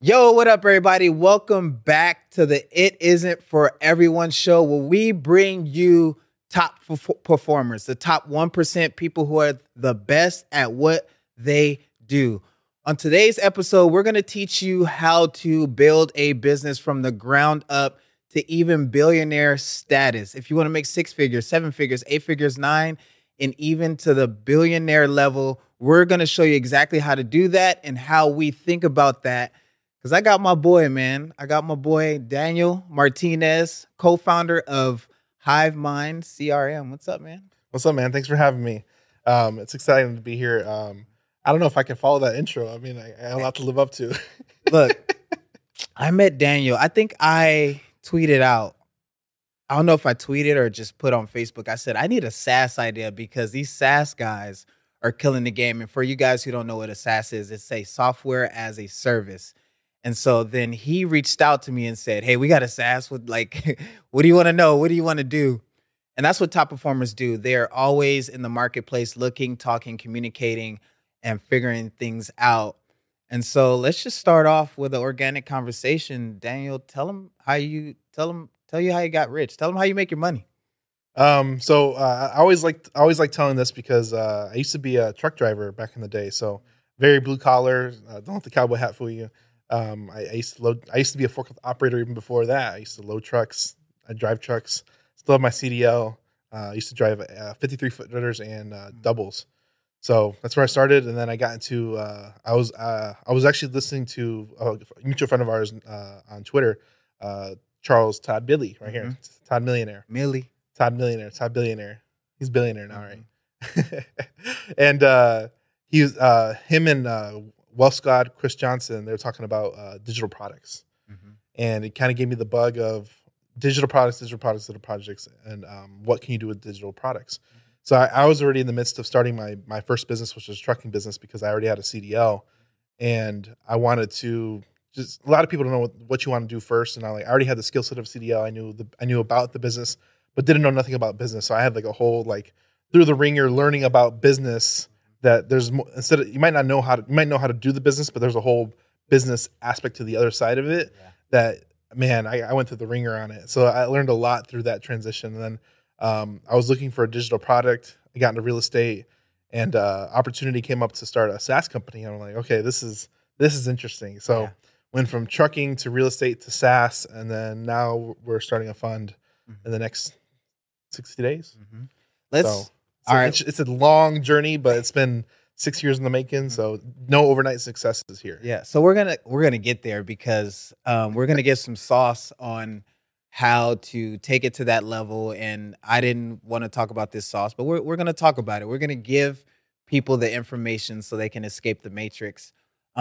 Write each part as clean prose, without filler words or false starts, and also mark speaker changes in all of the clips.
Speaker 1: Yo, what up, everybody? Welcome back to the It Isn't For Everyone show, where we bring you top performers, the top 1% people who are the best at what they do. On today's episode, we're going to teach you how to build a business from the ground up to even billionaire status. If you want to make 6 figures, 7 figures, 8 figures, 9, and even to the billionaire level, we're going to show you exactly how to do that and how we think about that. Because I got my boy, man. I got my boy, Daniel Martinez, co-founder of Hive Mind CRM. What's up, man?
Speaker 2: What's up, man? Thanks for having me. It's exciting to be here. I don't know if I can follow that intro. I mean, I have a lot to live up to.
Speaker 1: Look, I met Daniel. I think I tweeted out. I don't know if I tweeted or just put on Facebook. I said, I need a SaaS idea because these SaaS guys are killing the game. And for you guys who don't know what a SaaS is, it's a software as a service. And so then he reached out to me and said, hey, we got a SaaS with like, what do you want to know? What do you want to do? And that's what top performers do. They're always in the marketplace looking, talking, communicating, and figuring things out. And so let's just start off with an organic conversation. Daniel, tell you how you got rich. Tell them how you make your money.
Speaker 2: I always like telling this because I used to be a truck driver back in the day. So very blue collar. Don't let the cowboy hat fool you. I used to be a forklift operator even before that. I used to load trucks. I drive trucks. Still have my CDL. I used to drive 53 footers and doubles. So that's where I started. And then I got into, I was actually listening to a mutual friend of ours on Twitter, Charles Todd Billy right here. Todd Millionaire. Todd Millionaire. Todd Billionaire. He's billionaire now, right? And he was, him and Wellscott, Chris Johnson, they were talking about digital products. And it kind of gave me the bug of digital products, and what can you do with digital products? So I was already in the midst of starting my first business, which was a trucking business, because I already had a CDL. And I wanted to a lot of people don't know what you want to do first. And I already had the skill set of CDL. I knew about the business, but didn't know nothing about business. So I had like a whole, like, through the ringer learning about business, that there's more, instead of, you might know how to do the business, but there's a whole business aspect to the other side of it that, man, I went through the ringer on it. So I learned a lot through that transition. And then I was looking for a digital product. I got into real estate, and opportunity came up to start a SaaS company. And I'm like, okay, this is interesting. So went from trucking to real estate to SaaS. And then now we're starting a fund in the next 60 days. All right. It's a long journey, but it's been 6 years in the making. So no overnight successes here.
Speaker 1: Yeah. So we're gonna get there because we're gonna get some sauce on how to take it to that level. And I didn't want to talk about this sauce, but we're gonna talk about it. We're gonna give people the information so they can escape the matrix.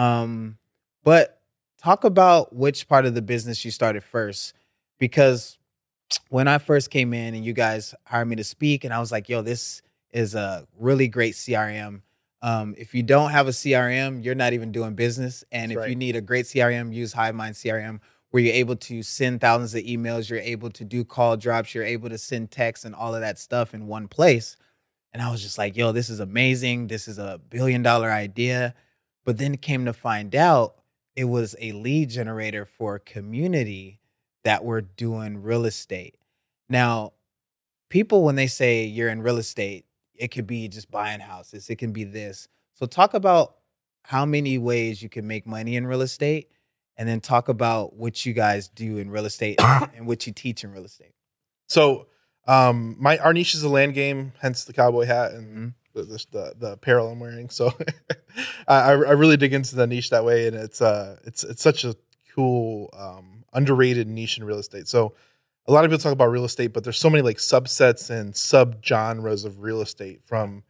Speaker 1: But talk about which part of the business you started first, because when I first came in and you guys hired me to speak, and I was like, yo, this is a really great CRM. If you don't have a CRM, you're not even doing business. And if you need a great CRM, use HiveMind CRM, where you're able to send thousands of emails, you're able to do call drops, you're able to send texts and all of that stuff in one place. And I was just like, yo, this is amazing. This is a $1 billion idea. But then it came to find out it was a lead generator for a community that were doing real estate. Now, people, when they say you're in real estate, it could be just buying houses. It can be this. So talk about how many ways you can make money in real estate, and then talk about what you guys do in real estate and what you teach in real estate.
Speaker 2: So our niche is the land game, hence the cowboy hat and the apparel I'm wearing. So I really dig into the niche that way, and it's such a cool underrated niche in real estate. So a lot of people talk about real estate, but there's so many like subsets and subgenres of real estate. From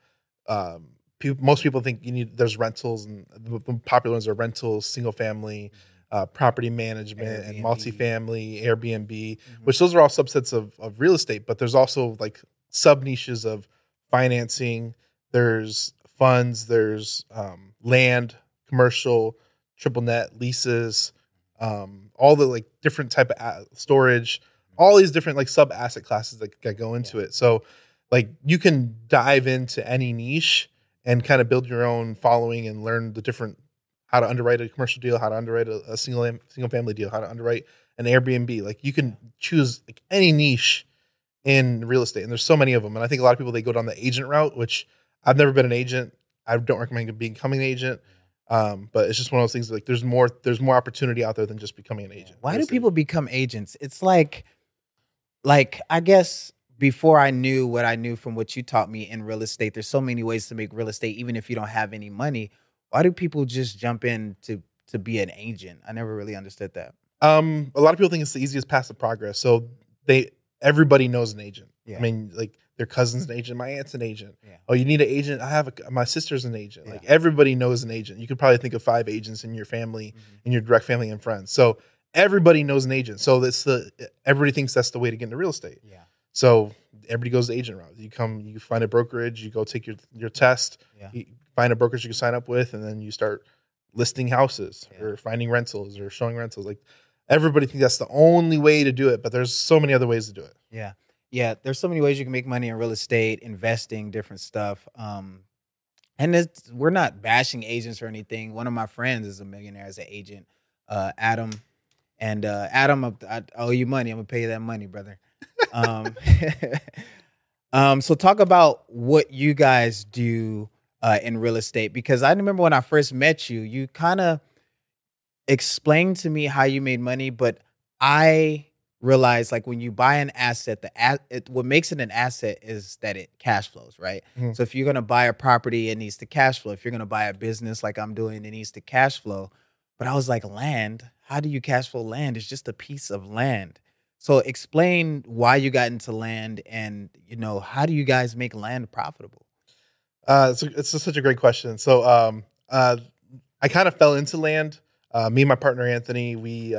Speaker 2: most people think there's rentals, and the popular ones are rentals, single family, property management, Airbnb, and multifamily, Airbnb, which those are all subsets of real estate. But there's also like sub niches of financing. There's funds. There's land, commercial, triple net, leases, all the like different type of storage. All these different like sub asset classes that go into it. So like you can dive into any niche and kind of build your own following and learn the different how to underwrite a commercial deal, how to underwrite a single family deal, how to underwrite an Airbnb. Like you can choose like any niche in real estate, and there's so many of them. And I think a lot of people, they go down the agent route, which I've never been an agent. I don't recommend becoming an agent. But it's just one of those things like there's more opportunity out there than just becoming an agent.
Speaker 1: Why do people become agents? It's like I guess before I knew what I knew from what you taught me in real estate, there's so many ways to make real estate, even if you don't have any money. Why do people just jump in to be an agent? I never really understood that.
Speaker 2: A lot of people think it's the easiest path to progress. So everybody knows an agent. Yeah. I mean, like their cousin's an agent, my aunt's an agent. Yeah. Oh, you need an agent? My sister's an agent. Yeah. Like everybody knows an agent. You could probably think of 5 agents in your family, in your direct family and friends. So everybody knows an agent. So everybody thinks that's the way to get into real estate. Yeah. So everybody goes the agent route. You find a brokerage, you go take your test, you find a brokerage you can sign up with, and then you start listing houses or finding rentals or showing rentals. Like everybody thinks that's the only way to do it, but there's so many other ways to do it.
Speaker 1: Yeah. Yeah. There's so many ways you can make money in real estate, investing, different stuff. And we're not bashing agents or anything. One of my friends is a millionaire as an agent, Adam. And Adam, I owe you money. I'm gonna pay you that money, brother. So talk about what you guys do in real estate, because I remember when I first met you, you kind of explained to me how you made money, but I realized like when you buy an asset, what makes it an asset is that it cash flows, right? Mm-hmm. So if you're gonna buy a property, it needs to cash flow. If you're gonna buy a business like I'm doing, it needs to cash flow. But I was like, land? How do you cash flow land? It's just a piece of land. So explain why you got into land, and how do you guys make land profitable?
Speaker 2: It's such a great question. So I kind of fell into land. Me and my partner Anthony, we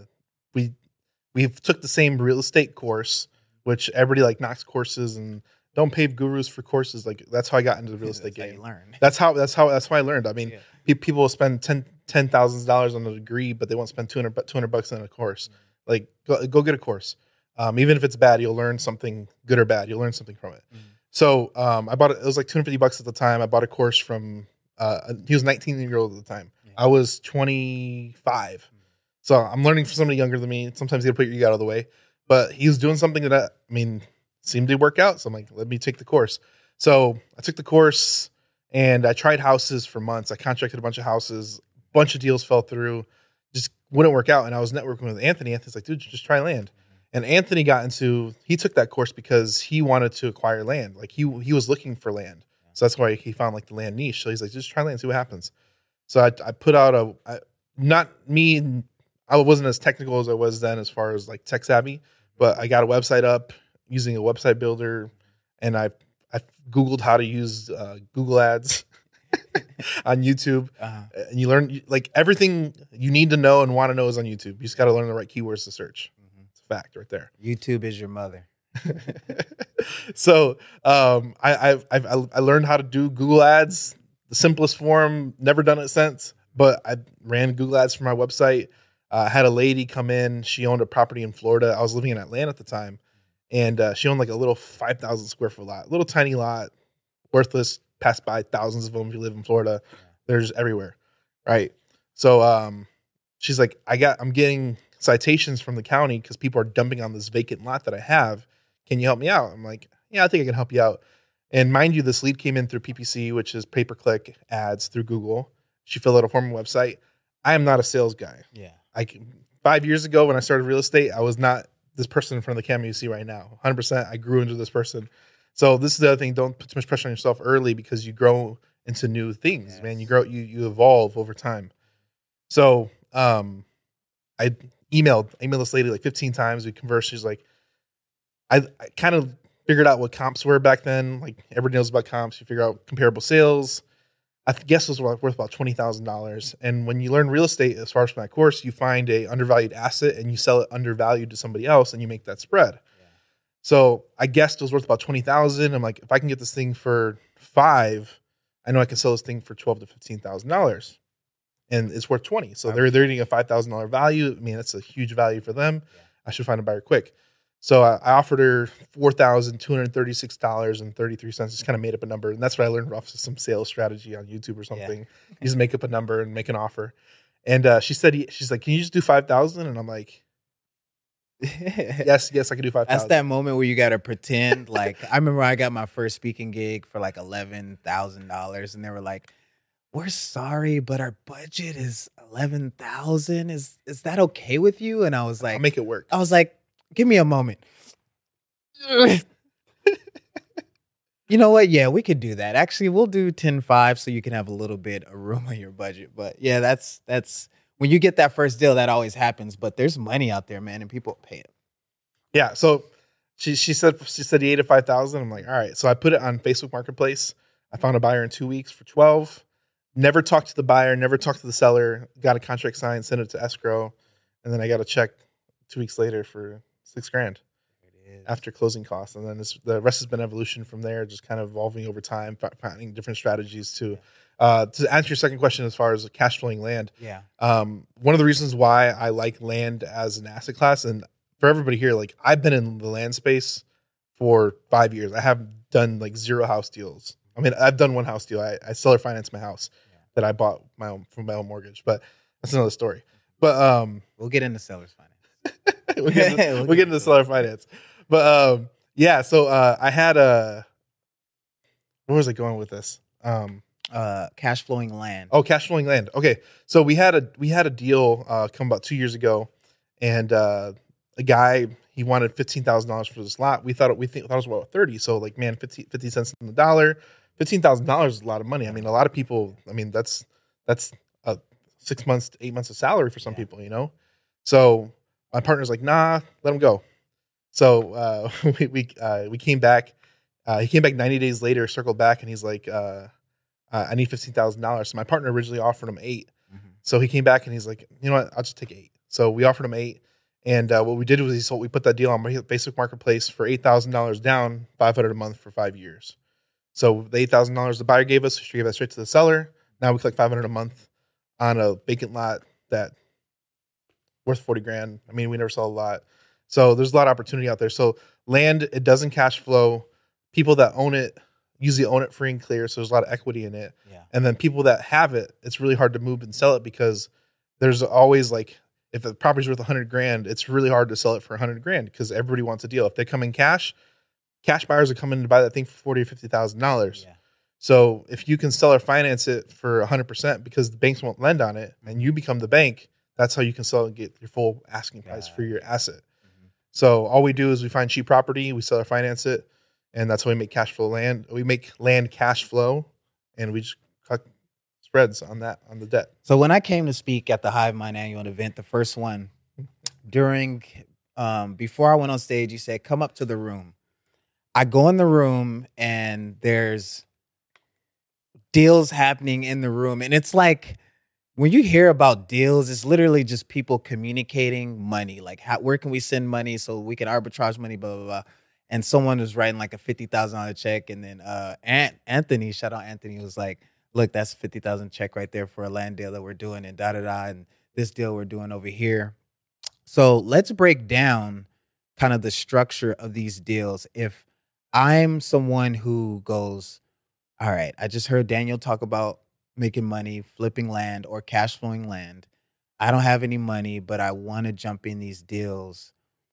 Speaker 2: took the same real estate course, which everybody like knocks courses and don't pay gurus for courses. Like that's how I got into the real estate game.
Speaker 1: How you learn.
Speaker 2: That's how I learned. I mean, people will spend $10,000 on a degree, but they won't spend $200 on a course. Like go get a course. Even if it's bad, you'll learn something, good or bad. You'll learn something from it. Mm-hmm. So I bought it. It was like $250 at the time. I bought a course from. He was 19-year-old at the time. Yeah. I was 25. Mm-hmm. So I'm learning from somebody younger than me. Sometimes you got to put your ego out of the way. But he was doing something that seemed to work out. So I'm like, let me take the course. So I took the course and I tried houses for months. I contracted a bunch of houses. A bunch of deals fell through. Just wouldn't work out. And I was networking with Anthony. Anthony's like, dude, just try land. And Anthony he took that course because he wanted to acquire land. Like he was looking for land. So that's why he found like the land niche. So he's like, just try land, see what happens. So I put out I wasn't as technical as I was then as far as like tech savvy, but I got a website up using a website builder, and I Googled how to use Google Ads on YouTube. Uh-huh. And you learn like everything you need to know and want to know is on YouTube. You just got to learn the right keywords to search. Mm-hmm. It's a fact right there.
Speaker 1: YouTube is your mother.
Speaker 2: So I learned how to do Google Ads, the simplest form, never done it since, but I ran Google Ads for my website. Had a lady come in. She owned a property in Florida. I was living in Atlanta at the time. And she owned like a little 5,000 square foot lot, little tiny lot, worthless, pass by thousands of them if you live in Florida. They're just everywhere, right? So she's like, I'm getting citations from the county because people are dumping on this vacant lot that I have. Can you help me out? I'm like, yeah, I think I can help you out. And mind you, this lead came in through PPC, which is pay-per-click ads through Google. She filled out a form on website. I am not a sales guy. Yeah. 5 years ago when I started real estate, I was not this person in front of the camera you see right now. 100%, I grew into this person. So this is the other thing. Don't put too much pressure on yourself early because you grow into new things, yes. Man. You grow, you evolve over time. So I emailed this lady like 15 times. We conversed. She's like, I kind of figured out what comps were back then. Like everybody knows about comps. You figure out comparable sales. I guess it was worth about $20,000. And when you learn real estate, as far as from that course, you find a undervalued asset and you sell it undervalued to somebody else and you make that spread. Yeah. So I guessed it was worth about $20,000. I'm like, if I can get this thing for $5,000, I know I can sell this thing for $12,000 to $15,000, and it's worth $20,000. So they're getting a $5,000 value. I mean, that's a huge value for them. Yeah. I should find a buyer quick. So I offered her $4,236.33. Just kind of made up a number, and that's what I learned off of some sales strategy on YouTube or something. You just make up a number and make an offer. And she said, she's like, "Can you just do 5,000?" And I'm like, yes, I can do 5,000.
Speaker 1: That's that moment where you got to pretend. Like, I remember I got my first speaking gig for like $11,000, and they were like, "We're sorry, but our budget is 11,000. Is that okay with you?" And I was like,
Speaker 2: I'll make it work.
Speaker 1: I was like, "Give me a moment." You know what? Yeah, we could do that. Actually, we'll do 10.5 so you can have a little bit of room on your budget. But yeah, that's when you get that first deal, that always happens. But there's money out there, man, and people pay it.
Speaker 2: Yeah. So she said he ate at 5,000. I'm like, all right. So I put it on Facebook Marketplace. I found a buyer in 2 weeks for 12. Never talked to the buyer, never talked to the seller. Got a contract signed, sent it to escrow, and then I got a check 2 weeks later for $6,000 after closing costs. And then the rest has been evolution from there, just kind of evolving over time, finding different strategies to answer your second question as far as cash flowing land.
Speaker 1: Yeah.
Speaker 2: One of the reasons why I like land as an asset class, and for everybody here, like I've been in the land space for 5 years. I have done like 0 house deals. I mean, I've done 1 house deal. I seller financed my house that I bought from my own mortgage, but that's another story. But
Speaker 1: we'll get into seller's finance.
Speaker 2: we'll get into seller finance. But yeah, so I had where was I going with this?
Speaker 1: Cash flowing land.
Speaker 2: Oh, cash flowing land. Okay, so we had a deal come about 2 years ago, and a guy, he wanted $15,000 for this lot. We thought it was about 30. So like, man, 50 cents on the dollar, $15,000 is a lot of money. I mean, a lot of people. I mean, that's 6 months to 8 months of salary for some people, you know. So my partner's like, nah, let him go. So we came back. He came back 90 days later, circled back, and he's like, I need $15,000. So my partner originally offered him 8. Mm-hmm. So he came back and he's like, you know what, I'll just take 8. So we offered him 8. And what we did was we put that deal on Facebook Marketplace for $8,000 down, $500 a month for 5 years. So the $8,000 the buyer gave us, she gave that straight to the seller. Now we collect $500 a month on a vacant lot that worth $40,000. I mean, we never saw a lot. So there's a lot of opportunity out there. So land, it doesn't cash flow. People that own it usually own it free and clear. So there's a lot of equity in it. Yeah. And then people that have it, it's really hard to move and sell it because there's always like, if the property's worth $100,000, it's really hard to sell it for $100,000 because everybody wants a deal. If they come in cash buyers are coming to buy that thing for $40,000 or $50,000. Yeah. So if you can sell or finance it for 100% because the banks won't lend on it and you become the bank, that's how you can sell and get your full asking price for your asset. Mm-hmm. So all we do is we find cheap property, we sell or finance it, and that's how we make cash flow land. We make land cash flow, and we just cut spreads on that, on the debt.
Speaker 1: So when I came to speak at the Hive Mind annual event, the first one, during before I went on stage, you said, "Come up to the room." I go in the room and there's deals happening in the room. And it's like, when you hear about deals, it's literally just people communicating money. Like, where can we send money so we can arbitrage money, blah, blah, blah. And someone was writing like a $50,000 check. And then Anthony, shout out Anthony, was like, look, that's a $50,000 check right there for a land deal that we're doing and da-da-da. And this deal we're doing over here. So let's break down kind of the structure of these deals. If I'm someone who goes, all right, I just heard Daniel talk about making money, flipping land or cash flowing land. I don't have any money, but I want to jump in these deals.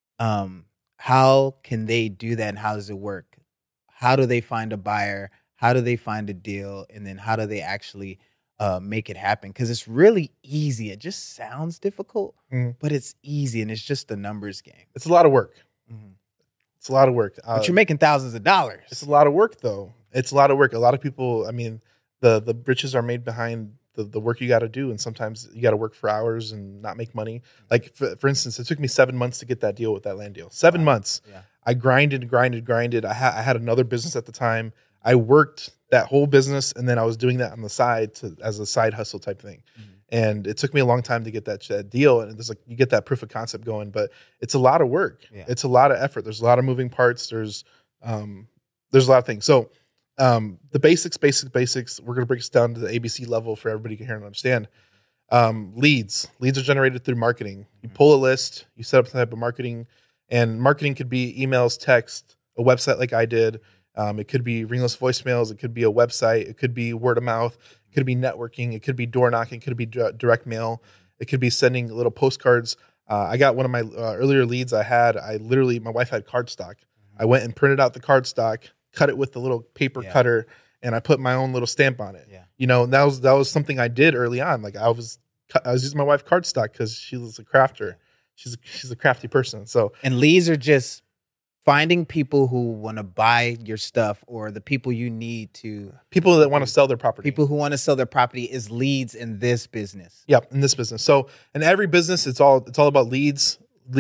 Speaker 1: How can they do that and how does it work? How do they find a buyer? How do they find a deal? And then how do they actually make it happen? Because it's really easy. It just sounds difficult, but it's easy and it's just a numbers game.
Speaker 2: It's a lot of work. Mm-hmm. It's a lot of work.
Speaker 1: But you're making thousands of dollars.
Speaker 2: It's a lot of work, though. It's a lot of work. A lot of people, I mean, the riches are made behind the work you got to do. And sometimes you got to work for hours and not make money. Like, for instance, it took me 7 months to get that deal with that land deal. 7 months. Yeah. I grinded. I had another business at the time. I worked that whole business, and then I was doing that on the side as a side hustle type thing. Mm-hmm. And it took me a long time to get that deal. And it's like you get that proof of concept going, but it's a lot of work. Yeah. It's a lot of effort. There's a lot of moving parts. There's a lot of things. So the basics, we're going to break this down to the ABC level for everybody to hear and understand. Leads are generated through marketing. You pull a list, you set up some type of marketing, And marketing could be emails, text, a website like I did. It could be ringless voicemails. It could be a website. It could be word of mouth. It could be networking. It could be door knocking. It could be direct mail. It could be sending little postcards. I got one of my earlier leads my wife had cardstock. I went and printed out the cardstock, cut it with the little paper cutter, and I put my own little stamp on it.
Speaker 1: Yeah.
Speaker 2: You know, that was something I did early on. Like I was using my wife cardstock because she was a crafter. She's a crafty person. So
Speaker 1: And leads are just finding people who want to buy your stuff, or the people you need to.
Speaker 2: people that want to sell their property.
Speaker 1: People who want to sell their property is leads in this business.
Speaker 2: Yep, in this business. So in every business, it's all about leads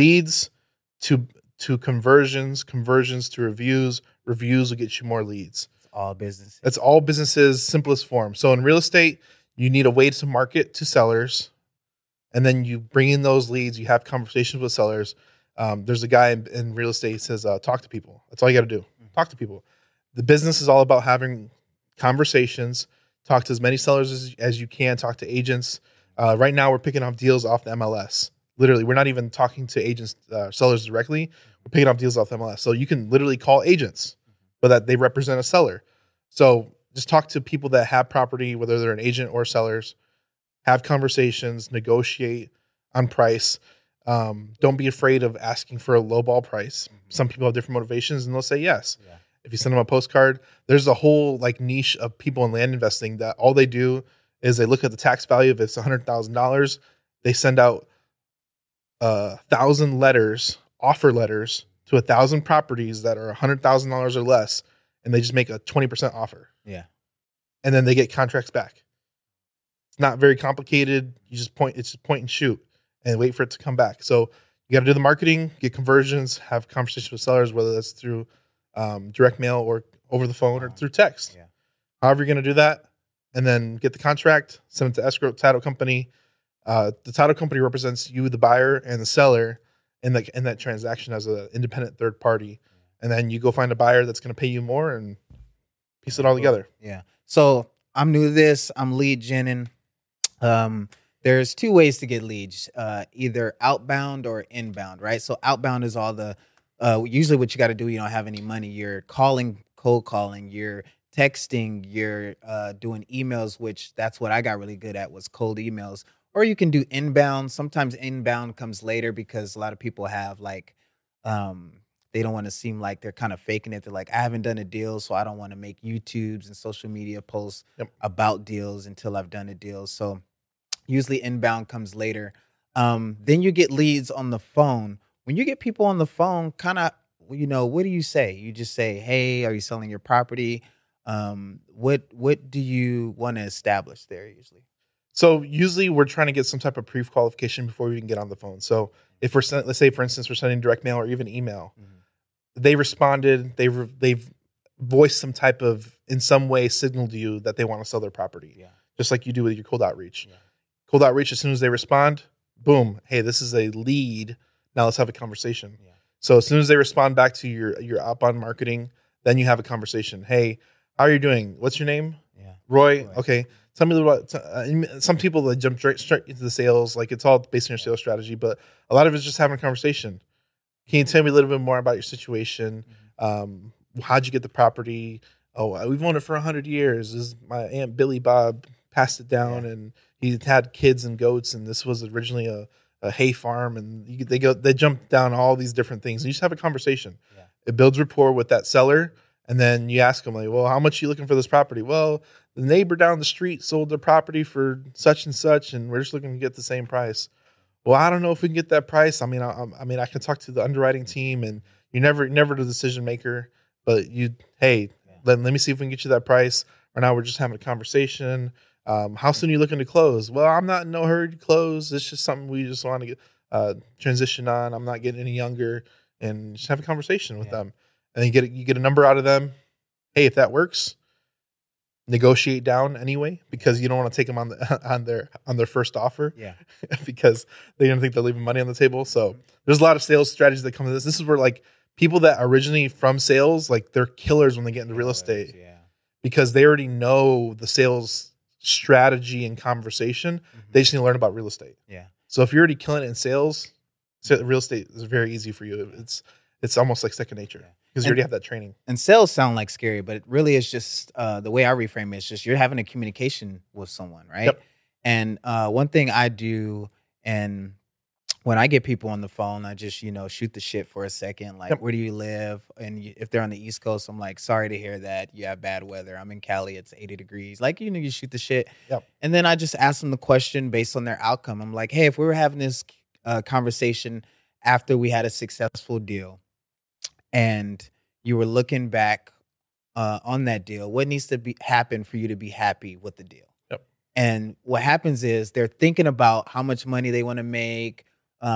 Speaker 2: to conversions, conversions to reviews. Reviews will get you more leads.
Speaker 1: It's all business.
Speaker 2: That's all businesses' simplest form. So in real estate, you need a way to market to sellers, and then you bring in those leads. You have conversations with sellers. There's a guy in real estate who says, talk to people. That's all you got to do. Talk to people. The business is all about having conversations. Talk to as many sellers as you can. Talk to agents. Right now, we're picking up deals off the MLS. Literally, we're not even talking to agents, sellers directly. We're picking up deals off the MLS. So you can literally call agents, but that they represent a seller. So just talk to people that have property, whether they're an agent or sellers. Have conversations, negotiate on price. Don't be afraid of asking for a lowball price. Some people have different motivations, and they'll say yes. Yeah. If you send them a postcard, there's a whole like niche of people in land investing that all they do is they look at the tax value. If it's $100,000, they send out 1,000 letters, offer letters to 1,000 properties that are $100,000 or less, and they just make a 20% offer.
Speaker 1: Yeah.
Speaker 2: And then they get contracts back. It's not very complicated. It's just point and shoot and wait for it to come back. So you got to do the marketing, get conversions, have conversations with sellers, whether that's through direct mail or over the phone or through text.
Speaker 1: Yeah.
Speaker 2: However you're going to do that, and then get the contract, send it to escrow title company. The title company represents you, the buyer, and the seller in that transaction as an independent third party. And then you go find a buyer that's going to pay you more and piece it all together.
Speaker 1: Yeah. So I'm new to this. I'm lead genning. There's two ways to get leads, either outbound or inbound, right? So outbound is all the, usually what you got to do, you don't have any money. You're calling, cold calling, you're texting, you're doing emails, which that's what I got really good at, was cold emails. Or you can do inbound. Sometimes inbound comes later because a lot of people have like, they don't want to seem like they're kind of faking it. They're like, I haven't done a deal, so I don't want to make YouTubes and social media posts about deals until I've done a deal. So usually inbound comes later. Then you get leads on the phone. When you get people on the phone, kind of, what do you say? You just say, hey, are you selling your property? What do you want to establish there usually?
Speaker 2: So usually we're trying to get some type of pre-qualification before we can get on the phone. So if let's say, for instance, we're sending direct mail or even email, they responded, they've voiced some type of, in some way, signal to you that they want to sell their property. Yeah. Just like you do with your cold outreach. Yeah. Cold outreach, as soon as they respond, boom, hey, this is a lead. Now let's have a conversation. Yeah. So as soon as they respond back to your outbound marketing, then you have a conversation. Hey, how are you doing? What's your name? Yeah. Roy. Okay. Tell me about some people that jump straight into the sales. Like it's all based on your sales strategy, but a lot of it's just having a conversation. Can you tell me a little bit more about your situation? How'd you get the property? Oh, we've owned it for 100 years. This is my Aunt Billy Bob passed it down, and he had kids and goats, and this was originally a hay farm, and they jump down all these different things. And you just have a conversation. Yeah. It builds rapport with that seller, and then you ask them like, well, how much are you looking for this property? Well, the neighbor down the street sold their property for such and such, and we're just looking to get the same price. Well, I don't know if we can get that price. I mean, I can talk to the underwriting team, and you're never the decision maker, but let me see if we can get you that price. Right now, we're just having a conversation. How soon are you looking to close? Well, I'm not in no hurry to close. It's just something we just want to get transition on. I'm not getting any younger, and just have a conversation with them, and you get a number out of them. Hey, if that works, negotiate down anyway, because you don't want to take them on their first offer. Yeah. Because they're going to think they're leaving money on the table. So there's a lot of sales strategies that come to this. This is where like people that are originally from sales, like they're killers when they get into real estate. Yeah. Because they already know the sales strategy and conversation. They just need to learn about real estate. Yeah. So if you're already killing it in sales, So real estate is very easy for you. It's almost like second nature because you already have that training.
Speaker 1: And sales sound like scary, but it really is just the way I reframe it is just you're having a communication with someone, right?
Speaker 2: Yep.
Speaker 1: And one thing I do, and when I get people on the phone, I just, shoot the shit for a second. Like,
Speaker 2: Yep.
Speaker 1: where do you live? And if they're on the East Coast, I'm like, sorry to hear that. You have bad weather. I'm in Cali. It's 80 degrees. Like, you shoot the shit.
Speaker 2: Yep.
Speaker 1: And then I just ask them the question based on their outcome. I'm like, hey, if we were having this conversation after we had a successful deal and you were looking back on that deal, what needs to happen for you to be happy with the deal?
Speaker 2: Yep.
Speaker 1: And what happens is they're thinking about how much money they want to make,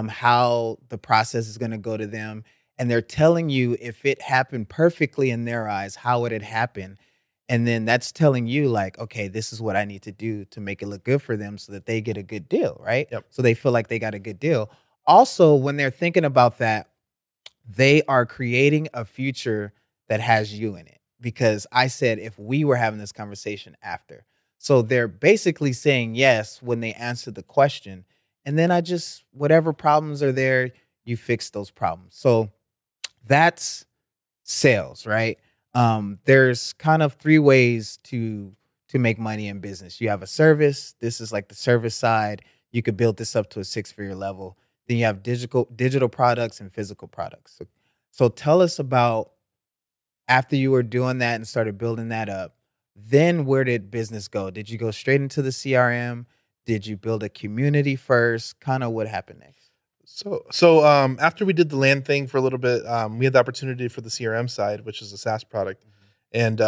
Speaker 1: how the process is going to go to them. And they're telling you if it happened perfectly in their eyes, how would it happen? And then that's telling you like, okay, this is what I need to do to make it look good for them so that they get a good deal, right?
Speaker 2: Yep.
Speaker 1: So they feel like they got a good deal. Also, when they're thinking about that, they are creating a future that has you in it. Because I said, if we were having this conversation after. So they're basically saying yes when they answer the question. And then whatever problems are there, you fix those problems. So that's sales, right? There's kind of three ways to make money in business. You have a service. This is like the service side. You could build this up to a 6-figure level. Then you have digital products and physical products. So tell us about after you were doing that and started building that up, then where did business go? Did you go straight into the CRM? Did you build a community first? Kind of what happened next?
Speaker 2: So after we did the land thing for a little bit, we had the opportunity for the CRM side, which is a SaaS product. And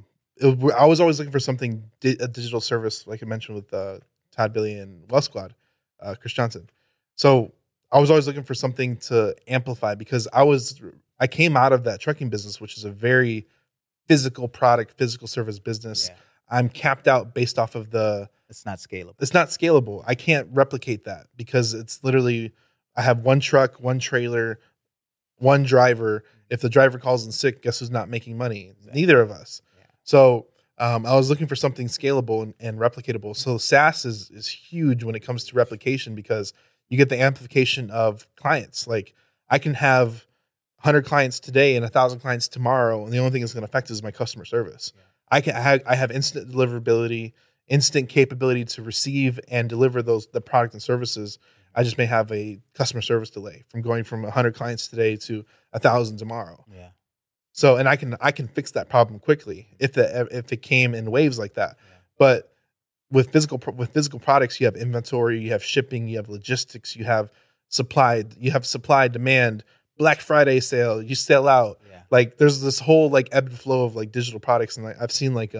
Speaker 2: I was always looking for something, a digital service, like I mentioned with Todd Billy and Wealth Squad, Chris Johnson. So I was always looking for something to amplify because I came out of that trucking business, which is a very physical product, physical service business.
Speaker 1: Yeah.
Speaker 2: I'm capped out based off of
Speaker 1: it's not scalable.
Speaker 2: It's not scalable. I can't replicate that because it's literally, I have one truck, one trailer, one driver. If the driver calls in sick, guess who's not making money? Exactly. Neither of us. Yeah. So I was looking for something scalable and replicatable. So SaaS is huge when it comes to replication because you get the amplification of clients. Like I can have 100 clients today and 1,000 clients tomorrow, and the only thing that's going to affect is my customer service. Yeah. I have instant deliverability, instant capability to receive and deliver the product and services. I just may have a customer service delay from going from 100 clients today to 1,000 tomorrow.
Speaker 1: Yeah.
Speaker 2: So, and I can fix that problem quickly if it came in waves like that. Yeah. But with physical products, you have inventory, you have shipping, you have logistics, you have supply demand. Black Friday sale, you sell out. Yeah. Like there's this whole like ebb and flow of like digital products, and like I've seen like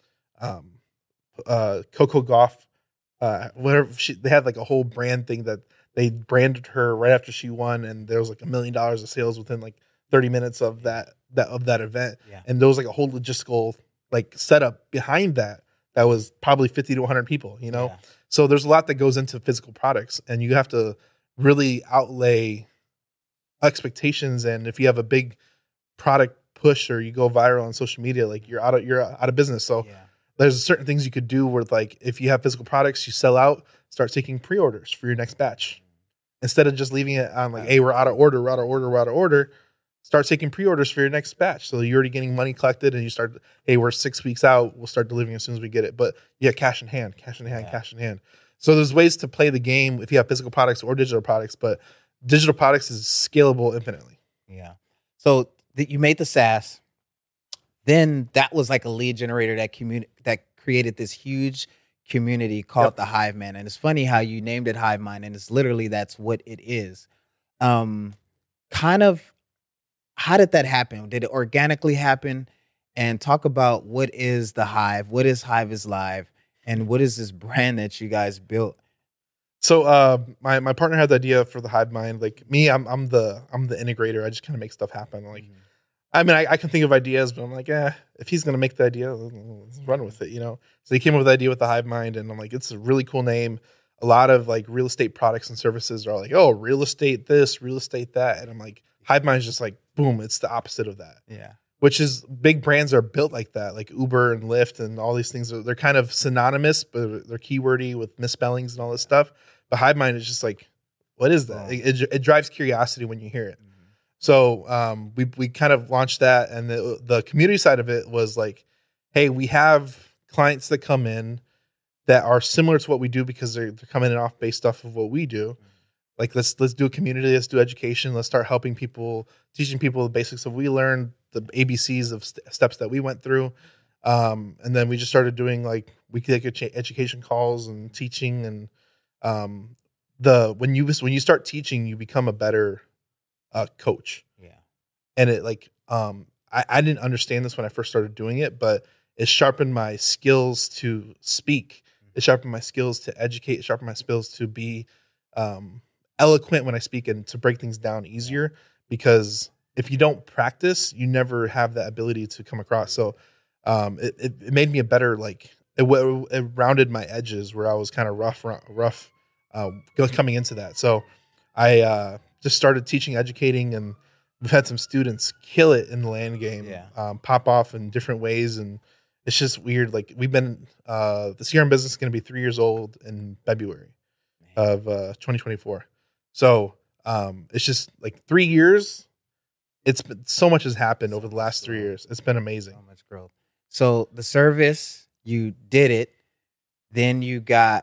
Speaker 2: Coco Gauff, whatever they had like a whole brand thing that they branded her right after she won, and there was like $1 million of sales within like 30 minutes of that event, yeah. And there was like a whole logistical like setup behind that was probably 50 to 100 people, Yeah. So there's a lot that goes into physical products, and you have to really outlay expectations. And if you have a big product push or you go viral on social media, like you're out of business. So yeah. There's certain things you could do where like if you have physical products, you sell out, start taking pre-orders for your next batch instead of just leaving it on like, hey, we're out of order. Start taking pre-orders for your next batch. So you're already getting money collected, and you start, hey, we're 6 weeks out, we'll start delivering as soon as we get it. But you have cash in hand. So there's ways to play the game if you have physical products or digital products, but digital products is scalable infinitely.
Speaker 1: Yeah. So you made the SaaS. Then that was like a lead generator that created this huge community called the Hive Mind. And it's funny how you named it Hive Mind, and it's literally that's what it is. Kind of, how did that happen? Did it organically happen? And talk about what is the Hive? What is Hive is Live? And what is this brand that you guys built?
Speaker 2: So my partner had the idea for the Hive Mind. Like me, I'm the integrator. I just kind of make stuff happen. Like, I mean, I can think of ideas, but I'm like, if he's gonna make the idea, let's run with it, So he came up with the idea with the Hive Mind, and I'm like, it's a really cool name. A lot of like real estate products and services are like, oh, real estate this, real estate that, and I'm like, Hive Mind is just like, boom, it's the opposite of that.
Speaker 1: Yeah.
Speaker 2: Which is big brands are built like that, like Uber and Lyft and all these things. They're kind of synonymous, but they're keywordy with misspellings and all this stuff. But Hive Mind is just like what is that?
Speaker 1: Wow.
Speaker 2: It drives curiosity when you hear it.
Speaker 1: Mhm.
Speaker 2: So we kind of launched that, and the community side of it was like, hey, we have clients that come in that are similar to what we do because they're coming in off based off of what we do. Like let's do a community, let's do education, let's start helping people, teaching people the basics of we learned, the ABCs of steps that we went through. And then we just started doing like weekly education calls and teaching, and when you start teaching, you become a better coach.
Speaker 1: Yeah.
Speaker 2: And it like I didn't understand this when I first started doing it, but it sharpened my skills to speak. It sharpened my skills to educate. It sharpened my skills to be eloquent when I speak and to break things down easier. Because if you don't practice, you never have that ability to come across. So it made me a better like it rounded my edges where I was kind of rough coming into that. So I just started teaching, educating, and we've had some students kill it in the land game, pop off in different ways, and it's just weird. Like we've been the CRM business is going to be 3 years old in February of 2024. So it's just like 3 years. It's been so much has happened over the last 3 years. It's been amazing.
Speaker 1: So much growth. So the service, you did it. Then you got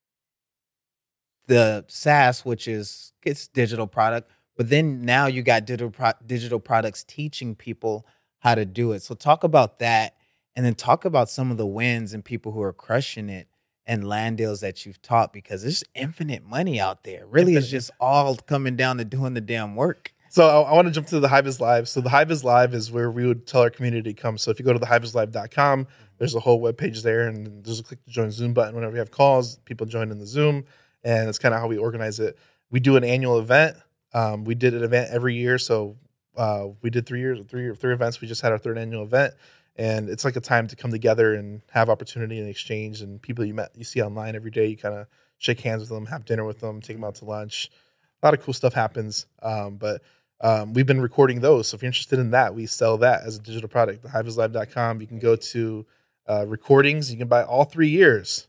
Speaker 1: the SaaS, which is it's digital product. But then now you got digital products teaching people how to do it. So talk about that, and then talk about some of the wins and people who are crushing it and land deals that you've taught, because there's infinite money out there. Really, it's just all coming down to doing the damn work.
Speaker 2: So I want to jump to the Hive is Live. So the Hive is Live is where we would tell our community to come. So if you go to thehiveislive.com, there's a whole webpage there, and there's a click to join Zoom button. Whenever you have calls, people join in the Zoom, and it's kind of how we organize it. We do an annual event. We did an event every year. So we did 3 years, three events. We just had our third annual event, and it's like a time to come together and have opportunity and exchange. And people you see online every day, you kind of shake hands with them, have dinner with them, take them out to lunch. A lot of cool stuff happens. But we've been recording those. So if you're interested in that, we sell that as a digital product. Thehiveislive.com. You can go to recordings. You can buy all 3 years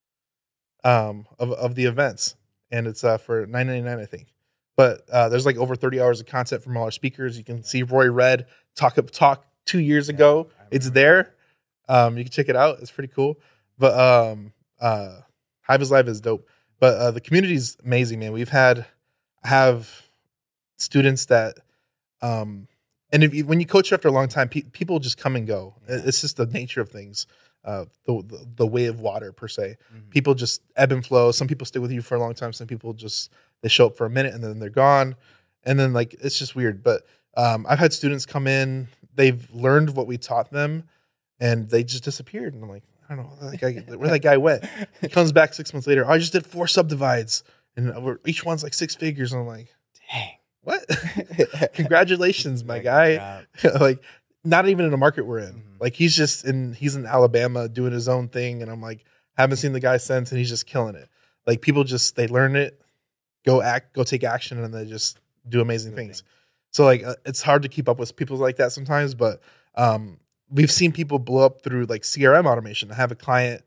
Speaker 2: of the events, and it's for $9.99, I think. But there's like over 30 hours of content from all our speakers. You can see Roy Red talk 2 years ago. It's there. You can check it out. It's pretty cool. But Hive is Live is dope. But the community is amazing, man. Have students that, and when you coach after a long time, people just come and go. It's just the nature of things, the way of water per se. Mm-hmm. People just ebb and flow. Some people stay with you for a long time. Some people they show up for a minute and then they're gone, and then like it's just weird. But I've had students come in, they've learned what we taught them, and they just disappeared. And I'm like, I don't know where that guy went. He comes back 6 months later. I just did 4 subdivides, and each one's like 6 figures. And I'm like,
Speaker 1: dang.
Speaker 2: What? Congratulations, my guy. Like, not even in the market we're in. Mm-hmm. Like, he's in Alabama doing his own thing. And I'm like, haven't seen the guy since, and he's just killing it. Like, people they learn it, go take action, and they just do amazing things. So, like, it's hard to keep up with people like that sometimes. But we've seen people blow up through, like, CRM automation. I have a client,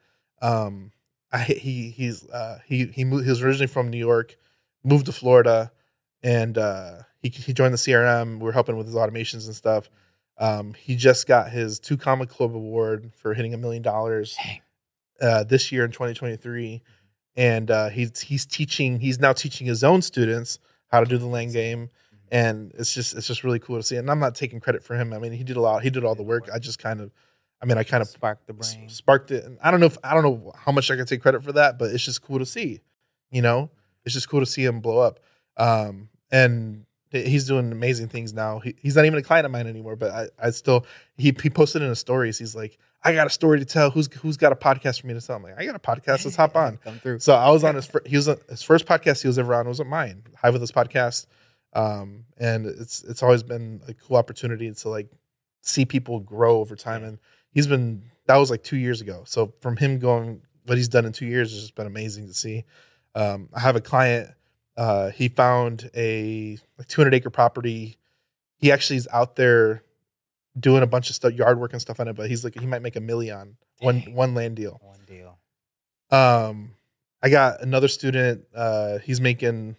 Speaker 2: he was originally from New York, moved to Florida, and he joined the CRM. We were helping with his automations and stuff. He just got his 2 Comma Club award for hitting $1 million this year in 2023, and he's now teaching his own students how to do the land game, and it's just really cool to see. And I'm not taking credit for him. I mean, he did all the work. I kind of
Speaker 1: sparked the brain,
Speaker 2: sparked it. And I don't know how much I can take credit for that, but it's just cool to see. It's just cool to see him blow up. And he's doing amazing things now. He's not even a client of mine anymore, but I still, he posted in his stories. He's like, I got a story to tell. Who's got a podcast for me to tell? I'm like, I got a podcast. Let's hop on.
Speaker 1: Come through.
Speaker 2: So I was on his first podcast he was ever on. It wasn't mine. Hive with his podcast. And it's always been a cool opportunity to like see people grow over time. And that was like 2 years ago. So from him going, what he's done in 2 years has just been amazing to see. I have a client. He found a 200-acre property. He actually is out there doing a bunch of stuff, yard work and stuff on it. But he's like, he might make $1 million on one land deal.
Speaker 1: One deal.
Speaker 2: I got another student. He's making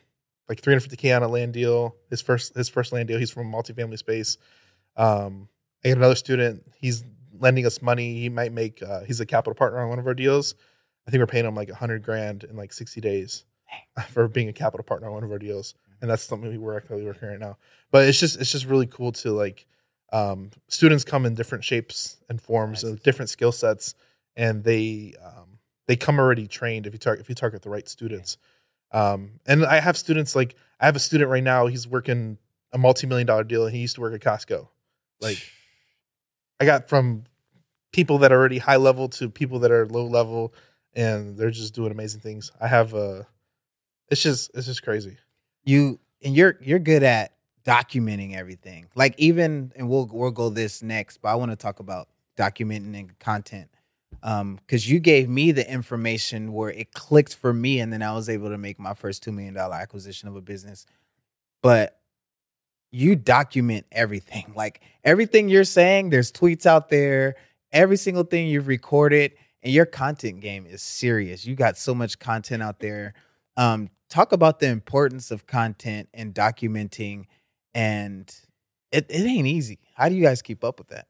Speaker 2: like 350K on a land deal. His first land deal. He's from multifamily space. I got another student. He's lending us money. He might make. He's a capital partner on one of our deals. I think we're paying him like $100,000 in like 60 days for being a capital partner on one of our deals, and that's something we're actually working right now. But it's just really cool to like students come in different shapes and forms and different skill sets, and they come already trained if you target the right students. And I have students like I have a student right now. He's working a multi-million-dollar deal, and he used to work at Costco. Like I got from people that are already high level to people that are low level, and they're just doing amazing things. I have it's just crazy.
Speaker 1: You're good at documenting everything. Like even, and we'll go this next, but I want to talk about documenting and content. Because you gave me the information where it clicked for me, and then I was able to make my first $2 million acquisition of a business. But you document everything. Like everything you're saying, there's tweets out there, every single thing you've recorded, and your content game is serious. You got so much content out there. Talk about the importance of content and documenting, and it ain't easy. How do you guys keep up with that?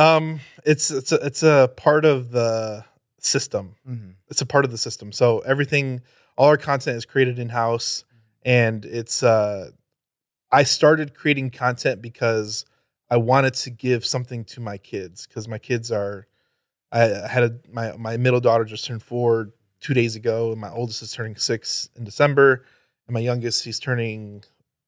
Speaker 2: It's a part of the system.
Speaker 1: Mm-hmm.
Speaker 2: It's a part of the system. So all our content is created in-house, and it's I started creating content because I wanted to give something to my kids, because my kids are my middle daughter just turned 4 2 days ago, and my oldest is turning 6 in December, and my youngest, he's turning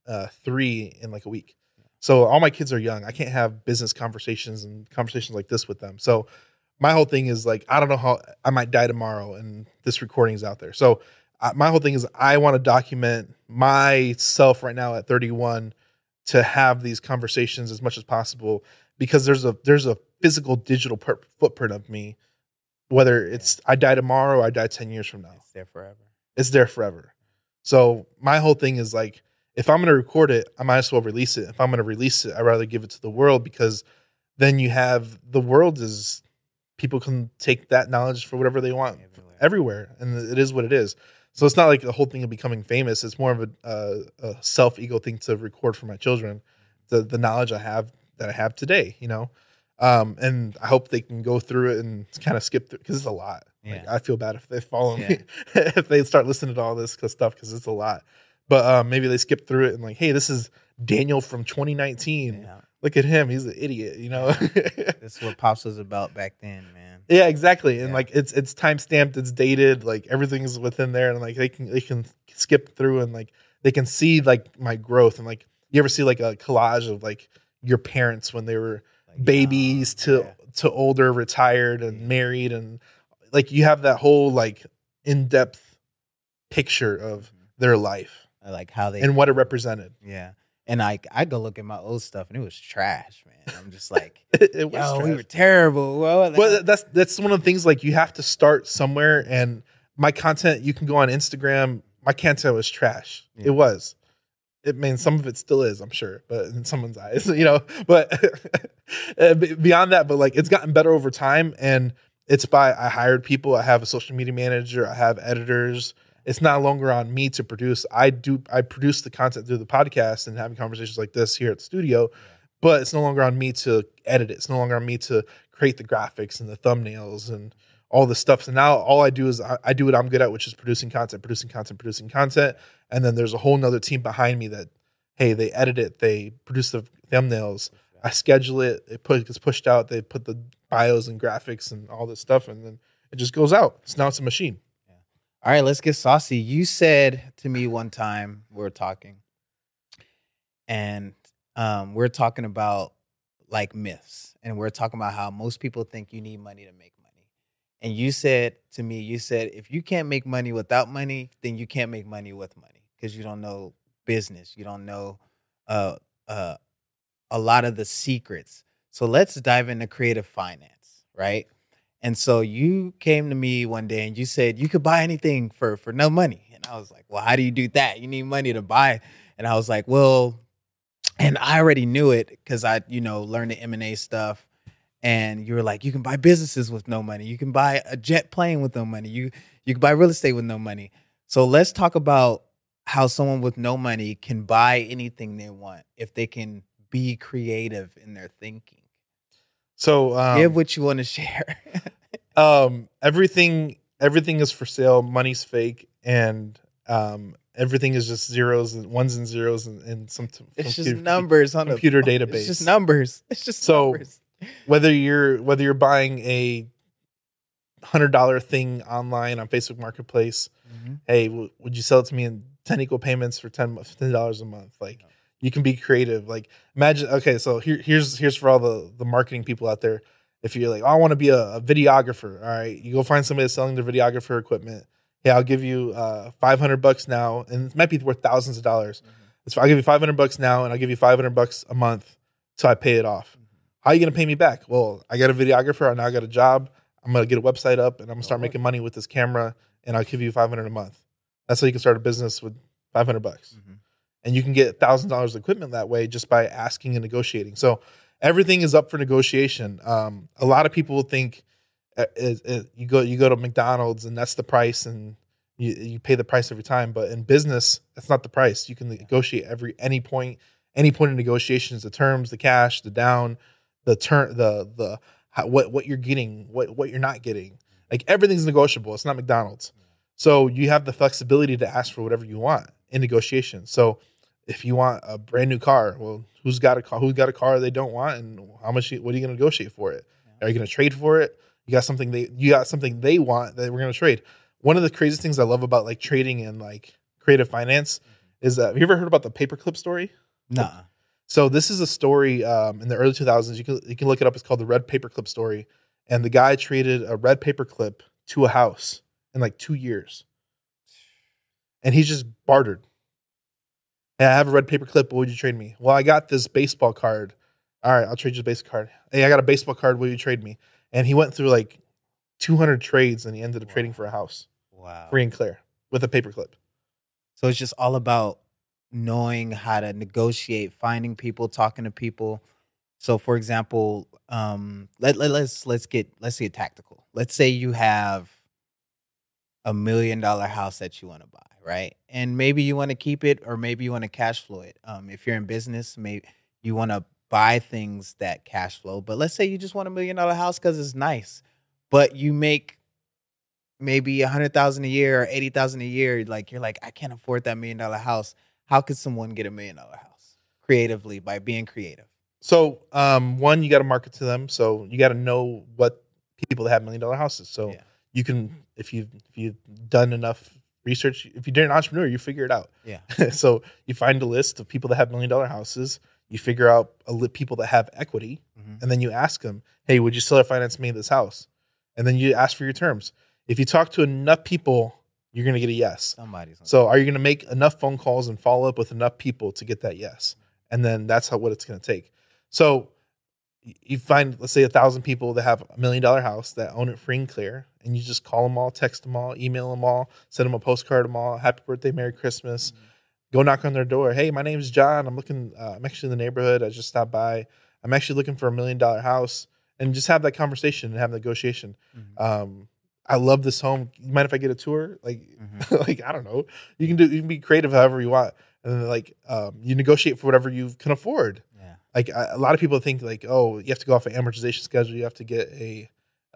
Speaker 2: 3 in like a week. So all my kids are young. I can't have business conversations and conversations like this with them. So my whole thing is like, I don't know how I might die tomorrow, and this recording is out there. So my whole thing is I want to document myself right now at 31 to have these conversations as much as possible, because there's a physical digital footprint of me, whether it's I die tomorrow or I die 10 years from now.
Speaker 1: It's there forever.
Speaker 2: It's there forever. So my whole thing is like, if I'm going to record it, I might as well release it. If I'm going to release it, I'd rather give it to the world, because then you have the world is people can take that knowledge for whatever they want everywhere. And it is what it is. So it's not like the whole thing of becoming famous. It's more of a self-ego thing to record for my children, the knowledge I have today, you know? And I hope they can go through it and kind of skip through, because it's a lot.
Speaker 1: Yeah.
Speaker 2: Like, I feel bad if they follow me, if they start listening to all this stuff, because it's a lot. But maybe they skip through it and like, hey, this is Daniel from 2019. Yeah. Look at him. He's an idiot, you know?
Speaker 1: That's what Pops was about back then, man.
Speaker 2: Yeah, exactly. And like it's time stamped, it's dated, like everything's within there, and like they can skip through and like they can see like my growth. And like, you ever see like a collage of like your parents when they were like babies to older, retired and married, and like you have that whole like in-depth picture of their life,
Speaker 1: like how they
Speaker 2: and what it represented.
Speaker 1: Yeah. And I go look at my old stuff, and it was trash, man. I'm just like,
Speaker 2: it was trash.
Speaker 1: We were terrible.
Speaker 2: Well, that's one of the things, like, you have to start somewhere. And my content, you can go on Instagram. My content was trash. Yeah. It was. It means some of it still is, I'm sure, but in someone's eyes, you know. But beyond that, but like, it's gotten better over time, and it's I hired people. I have a social media manager. I have editors. It's not longer on me to produce. I produce the content through the podcast and having conversations like this here at the studio, but it's no longer on me to edit it. It's no longer on me to create the graphics and the thumbnails and all this stuff. So now all I do is I do what I'm good at, which is producing content. And then there's a whole nother team behind me that, hey, they edit it, they produce the thumbnails, I schedule it, it gets pushed out, they put the bios and graphics and all this stuff, and then it just goes out. So now it's a machine.
Speaker 1: All right, let's get saucy. You said to me one time, we were talking, and we're talking about like myths, and we're talking about how most people think you need money to make money. And you said to me, if you can't make money without money, then you can't make money with money, because you don't know business. You don't know a lot of the secrets. So let's dive into creative finance, right? And so you came to me one day and you said you could buy anything for no money. And I was like, well, how do you do that? You need money to buy. And I was like, well, and I already knew it because I, learned the M&A stuff. And you were like, you can buy businesses with no money. You can buy a jet plane with no money. You can buy real estate with no money. So let's talk about how someone with no money can buy anything they want if they can be creative in their thinking.
Speaker 2: So
Speaker 1: Give what you want to share.
Speaker 2: everything is for sale. Money's fake, and everything is just zeros and ones and zeros and some
Speaker 1: It's just numbers on
Speaker 2: computer
Speaker 1: a
Speaker 2: database.
Speaker 1: It's just numbers. It's just
Speaker 2: So
Speaker 1: numbers.
Speaker 2: whether you're buying a $100 thing online on Facebook Marketplace, hey, would you sell it to me in 10 equal payments for $10 a month? Like, you can be creative. Like, imagine. Okay, so here's for all the marketing people out there. If you're like, oh, I want to be a videographer, all right, you go find somebody that's selling their videographer equipment. Hey, I'll give you $500 now, and it might be worth thousands of dollars. So I'll give you $500 now, and I'll give you $500 a month till I pay it off. How are you gonna pay me back? Well, I got a videographer, and now I got a job. I'm gonna get a website up, and I'm gonna start making money with this camera, and I'll give you $500 a month. That's how you can start a business with $500, and you can get $1,000 of equipment that way just by asking and negotiating. So everything is up for negotiation. A lot of people think you go to McDonald's and that's the price, and you pay the price every time. But in business, that's not the price. You can negotiate any point of negotiations, the terms, the cash, the down, the turn, what you're getting, what you're not getting. Like, everything's negotiable. It's not McDonald's. So you have the flexibility to ask for whatever you want in negotiation. So if you want a brand new car, well, who's got a car they don't want, and what are you going to negotiate for it? Are you going to trade for it? You got something they want that we're going to trade. One of the craziest things I love about like trading and like creative finance is have you ever heard about the paperclip story?
Speaker 1: Nah.
Speaker 2: So this is a story in the early 2000s. You can look it up. It's called the red paperclip story. And the guy traded a red paperclip to a house in like 2 years. And he just bartered. Hey, I have a red paperclip. What would you trade me? Well, I got this baseball card. All right, I'll trade you a baseball card. Hey, I got a baseball card. What would you trade me? And he went through like 200 trades, and he ended up trading for a house.
Speaker 1: Wow.
Speaker 2: Free and clear with a paperclip.
Speaker 1: So it's just all about knowing how to negotiate, finding people, talking to people. So, for example, let's get tactical. Let's say you have $1 million house that you want to buy, right? And maybe you want to keep it, or maybe you want to cash flow it. If you're in business, maybe you want to buy things that cash flow. But let's say you just want $1 million house because it's nice, but you make maybe $100,000 a year or $80,000 a year. Like, you're like, I can't afford that $1 million house. How could someone get $1 million house creatively by being creative?
Speaker 2: So, one, you got to market to them. So you got to know what people that have $1 million houses. So you can, if you've done enough research, if you're an entrepreneur, you figure it out.
Speaker 1: Yeah.
Speaker 2: So you find a list of people that have $1 million houses. You figure out people that have equity, and then you ask them, hey, would you seller finance me this house? And then you ask for your terms. If you talk to enough people, you're going to get a yes. So are you going to make enough phone calls and follow up with enough people to get that yes? And then that's what it's going to take. So you find, let's say, 1,000 people that have $1 million house that own it free and clear, and you just call them all, text them all, email them all, send them a postcard them all, happy birthday, Merry Christmas. Go knock on their door. Hey, my name's John. I'm actually in the neighborhood. I just stopped by. I'm actually looking for $1 million house, and just have that conversation and have negotiation. I love this home. You mind if I get a tour? Like, like, I don't know. You can be creative however you want, and then like you negotiate for whatever you can afford. Yeah. Like, a lot of people think like, oh, you have to go off an amortization schedule. You have to get a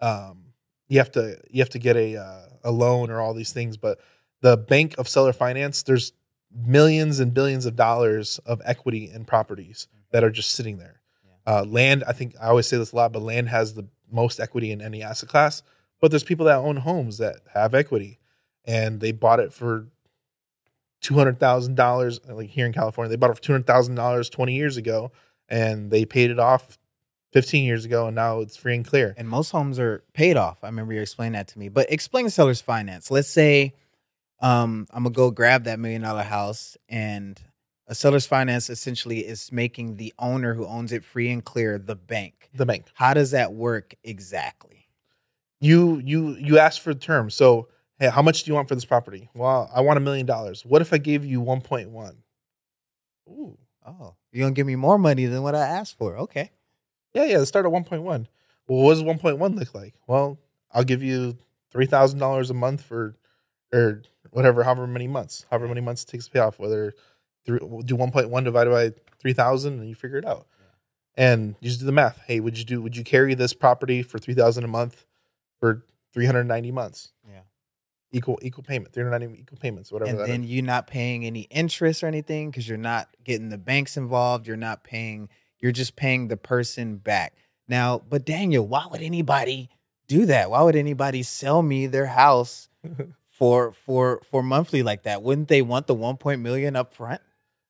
Speaker 2: a loan or all these things. But the bank of seller finance, there's millions and billions of dollars of equity in properties that are just sitting there. Land, I think I always say this a lot, but land has the most equity in any asset class. But there's people that own homes that have equity, and they bought it for $200,000. Like here in California, they bought it for $200,000 20 years ago, and they paid it off 15 years ago, and now it's free and clear.
Speaker 1: And most homes are paid off. I remember you explaining that to me. But explain seller's finance. Let's say I'm gonna go grab that $1 million house, and a seller's finance essentially is making the owner who owns it free and clear the bank.
Speaker 2: The bank.
Speaker 1: How does that work exactly?
Speaker 2: You ask for the terms. So, hey, how much do you want for this property? Well, I want $1 million. What if I gave you 1.1? Ooh.
Speaker 1: Oh, you're gonna give me more money than what I asked for. Okay.
Speaker 2: Yeah. Let's start at 1.1. Well, what does 1.1 look like? Well, I'll give you $3,000 a month for, or whatever, however many months it takes to pay off. Whether do 1.1 divided by 3,000, and you figure it out. And you just do the math. Hey, would you carry this property for 3,000 a month for 390 months?
Speaker 1: Yeah.
Speaker 2: Equal payment, 390 equal payments, whatever.
Speaker 1: And then you're not paying any interest or anything because you're not getting the banks involved. You're just paying the person back. Now, but Daniel, why would anybody do that? Why would anybody sell me their house for monthly like that? Wouldn't they want the 1 million up front?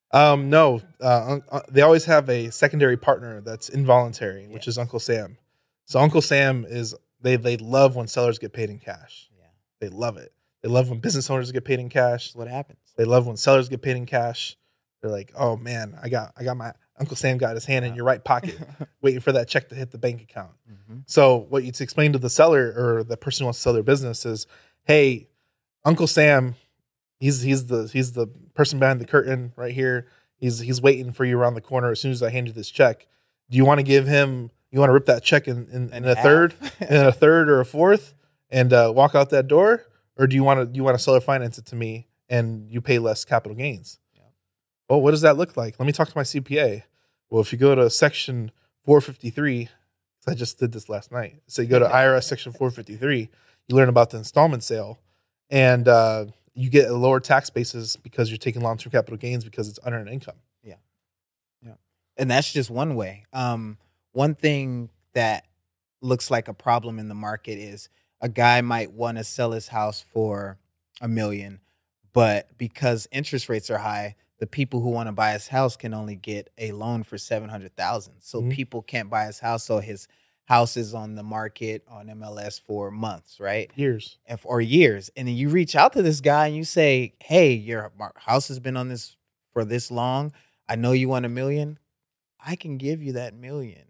Speaker 2: No, they always have a secondary partner that's involuntary, which is Uncle Sam. So Uncle Sam they love when sellers get paid in cash. Yeah, they love it. They love when business owners get paid in cash.
Speaker 1: That's what happens.
Speaker 2: They love when sellers get paid in cash. They're like, oh man, I got my Uncle Sam got his hand in your right pocket, waiting for that check to hit the bank account. Mm-hmm. So what you explain to the seller or the person who wants to sell their business is, hey, Uncle Sam. He's the person behind the curtain right here. He's waiting for you around the corner as soon as I hand you this check. Do you want to give him? You want to rip that check in a third, in a third or a fourth, and walk out that door, or do you want to seller finance it to me and you pay less capital gains? Yeah. Well, what does that look like? Let me talk to my CPA. Well, if you go to section 453, I just did this last night. So you go to IRS section 453, you learn about the installment sale, and you get a lower tax basis because you're taking long-term capital gains because it's unearned income.
Speaker 1: Yeah. Yeah. And that's just one way. One thing that looks like a problem in the market is a guy might want to sell his house for $1 million, but because interest rates are high, the people who want to buy his house can only get a loan for $700,000. So people can't buy his house. So his house is on the market on MLS for months, right?
Speaker 2: Years.
Speaker 1: Or years. And then you reach out to this guy and you say, hey, your house has been on this for this long. I know you want $1 million. I can give you that $1 million,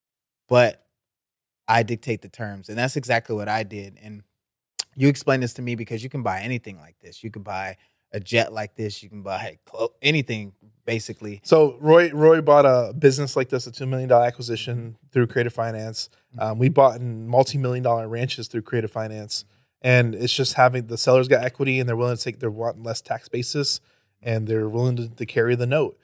Speaker 1: but I dictate the terms. And that's exactly what I did. And you explained this to me because you can buy anything like this. You can buy a jet like this. You can buy anything, basically.
Speaker 2: So Roy bought a business like this, a $2 million acquisition through Creative Finance. We bought in multi-million-dollar ranches through Creative Finance. And it's just having the sellers got equity and they're willing to they're wanting less tax basis and they're willing to carry the note.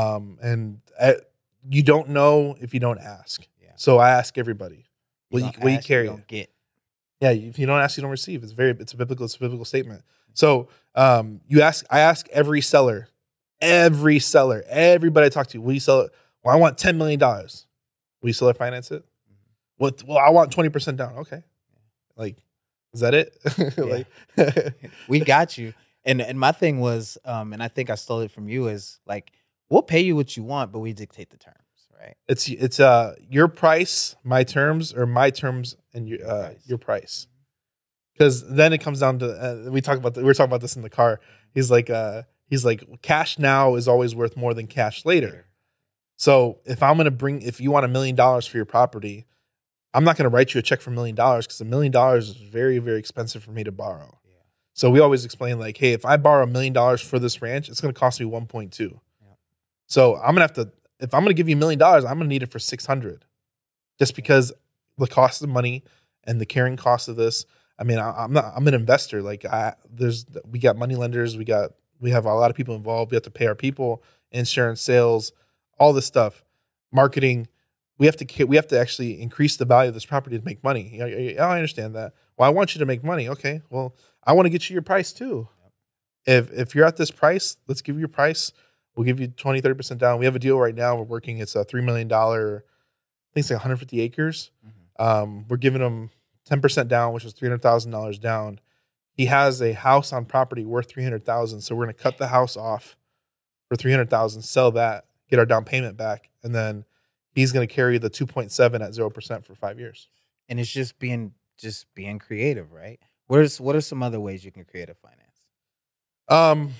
Speaker 2: You don't know if you don't ask. Yeah. So I ask everybody, will you carry?
Speaker 1: You don't get.
Speaker 2: Yeah, if you don't ask, you don't receive. It's a biblical statement. So I ask every seller, everybody I talk to, will you sell it? Well, I want $10 million. Will you seller finance it? Well, I want 20% down. Okay. Like, is that it?
Speaker 1: We got you. And my thing was, and I think I stole it from you, is like, we'll pay you what you want, but we dictate the terms, right?
Speaker 2: It's your price, my terms, or my terms and your price. Because then it comes down to we were talking about this in the car. He's like cash now is always worth more than cash later. So if you want $1 million for your property, I'm not going to write you a check for $1 million because $1 million is very, very expensive for me to borrow. Yeah. So we always explain like, hey, if I borrow $1 million for this ranch, it's going to cost me 1.2. Yeah. So if I'm going to give you $1 million, I'm going to need it for 600, just because the cost of money and the carrying cost of this. I mean, I'm an investor. Like we got money lenders. We have a lot of people involved. We have to pay our people, insurance, sales, all this stuff, marketing. We have to actually increase the value of this property to make money. I understand that. Well, I want you to make money. Okay. Well, I want to get you your price too. If you're at this price, let's give you your price. We'll give you 20, 30% down. We have a deal right now. We're working. It's a $3 million. I think it's like 150 acres. Mm-hmm. We're giving them 10% down, which is $300,000 down. He has a house on property worth $300,000. So we're going to cut the house off for $300,000, sell that, get our down payment back, and then he's going to carry the 2.7 at 0% for 5 years.
Speaker 1: And it's just being creative, right? What are some other ways you can create a finance?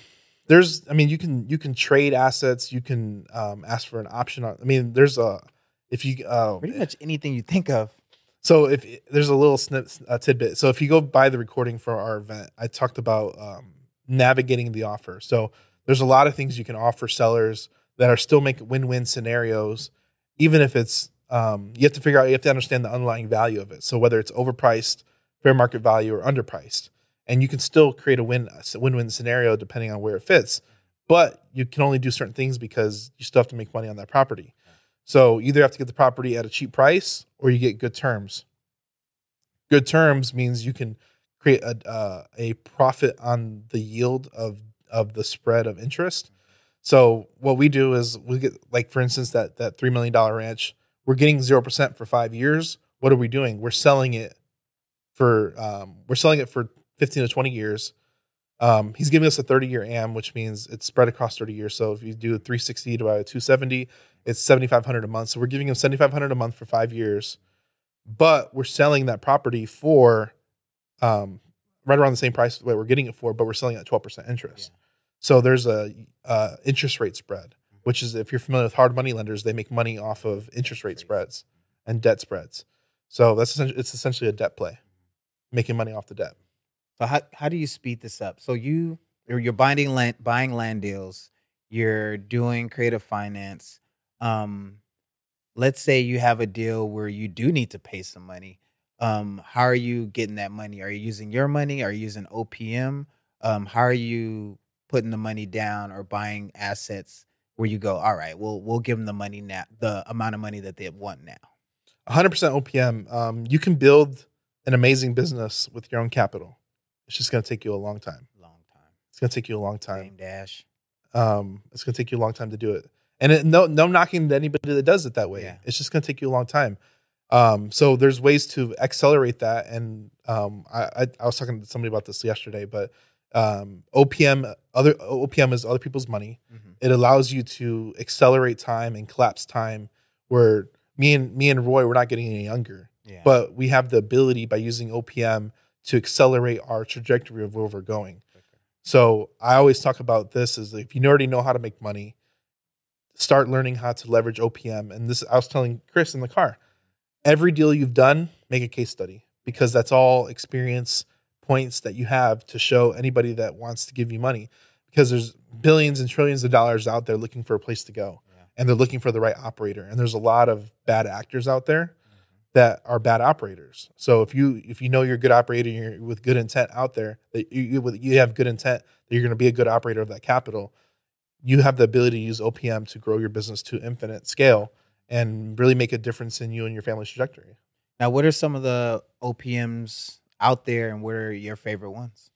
Speaker 2: You can trade assets. You can ask for an option on. I mean, there's pretty
Speaker 1: much anything you think of.
Speaker 2: So if there's a little tidbit. So if you go buy the recording for our event, I talked about navigating the offer. So there's a lot of things you can offer sellers that are still make win-win scenarios, even if it's you have to understand the underlying value of it. So whether it's overpriced, fair market value, or underpriced. and you can still create a win-win scenario depending on where it fits. But you can only do certain things because you still have to make money on that property. So either you have to get the property at a cheap price or you get good terms. Good terms means you can create a profit on the yield of the spread of interest. So what we do is we get, like, for instance, that $3 million ranch, we're getting 0% for 5 years. What are we doing? We're selling it for 15 to 20 years. He's giving us a 30-year AM, which means it's spread across 30 years. So if you do 360 divided by 270, it's $7,500 a month. So we're giving him $7,500 a month for 5 years, but we're selling that property for right around the same price that we're getting it for, but we're selling at 12% interest. Yeah. So there's a interest rate spread, which is, if you're familiar with hard money lenders, they make money off of interest rate spreads and debt spreads. So it's essentially a debt play, making money off the debt.
Speaker 1: So how do you speed this up? So you're buying land deals, you're doing creative finance. Let's say you have a deal where you do need to pay some money. How are you getting that money? Are you using your money? Are you using OPM? How are you putting the money down or buying assets where you go, all right, we'll give them the money now, the amount of money that they want now?
Speaker 2: 100% OPM. You can build an amazing business with your own capital. It's just going to take you a long time. It's going to take you a long time.
Speaker 1: Same dash.
Speaker 2: It's going to take you a long time to do it. And no knocking to anybody that does it that way. Yeah. It's just going to take you a long time. So there's ways to accelerate that. And I was talking to somebody about this yesterday, but OPM is other people's money. Mm-hmm. It allows you to accelerate time and collapse time, where me and Roy, we're not getting any younger. Yeah. But we have the ability, by using OPM, to accelerate our trajectory of where we're going. Okay. So I always talk about this as, if you already know how to make money, start learning how to leverage OPM. And this, I was telling Chris in the car, every deal you've done, make a case study, because that's all experience points that you have to show anybody that wants to give you money, because there's billions and trillions of dollars out there looking for a place to go. Yeah. And they're looking for the right operator. And there's a lot of bad actors out there that are bad operators. So if you know you're a good operator, you're with good intent out there, that you have good intent that you're going to be a good operator of that capital, you have the ability to use OPM to grow your business to infinite scale and really make a difference in you and your family's trajectory.
Speaker 1: Now, what are some of the OPMs out there, and what are your favorite ones?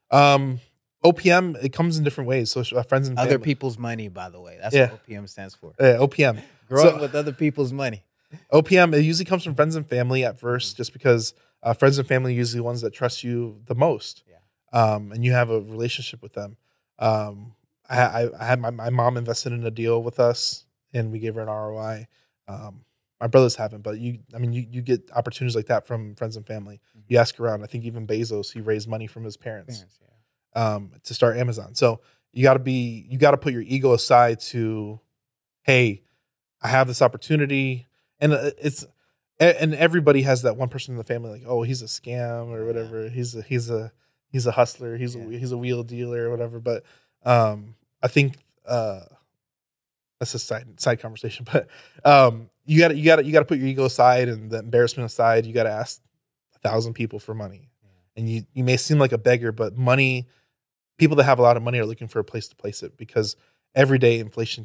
Speaker 2: OPM, it comes in different ways. So friends and family.
Speaker 1: Other people's money, by the way. That's what OPM stands for.
Speaker 2: Yeah, OPM.
Speaker 1: Growing with other people's money.
Speaker 2: OPM, it usually comes from friends and family at first, just because friends and family are usually the ones that trust you the most. Yeah. And you have a relationship with them. I had my mom invested in a deal with us, and we gave her an ROI. My brothers haven't, but you get opportunities like that from friends and family. Mm-hmm. You ask around. I think even Bezos, he raised money from his parents to start Amazon. So you got to put your ego aside to, hey, I have this opportunity. And and everybody has that one person in the family, like, oh, he's a scam or whatever. He's a hustler. He's a wheel dealer or whatever. But I think that's a side conversation. But you got to put your ego aside and the embarrassment aside. You got to ask 1,000 people for money, and you may seem like a beggar, but money. People that have a lot of money are looking for a place to place it, because every day inflation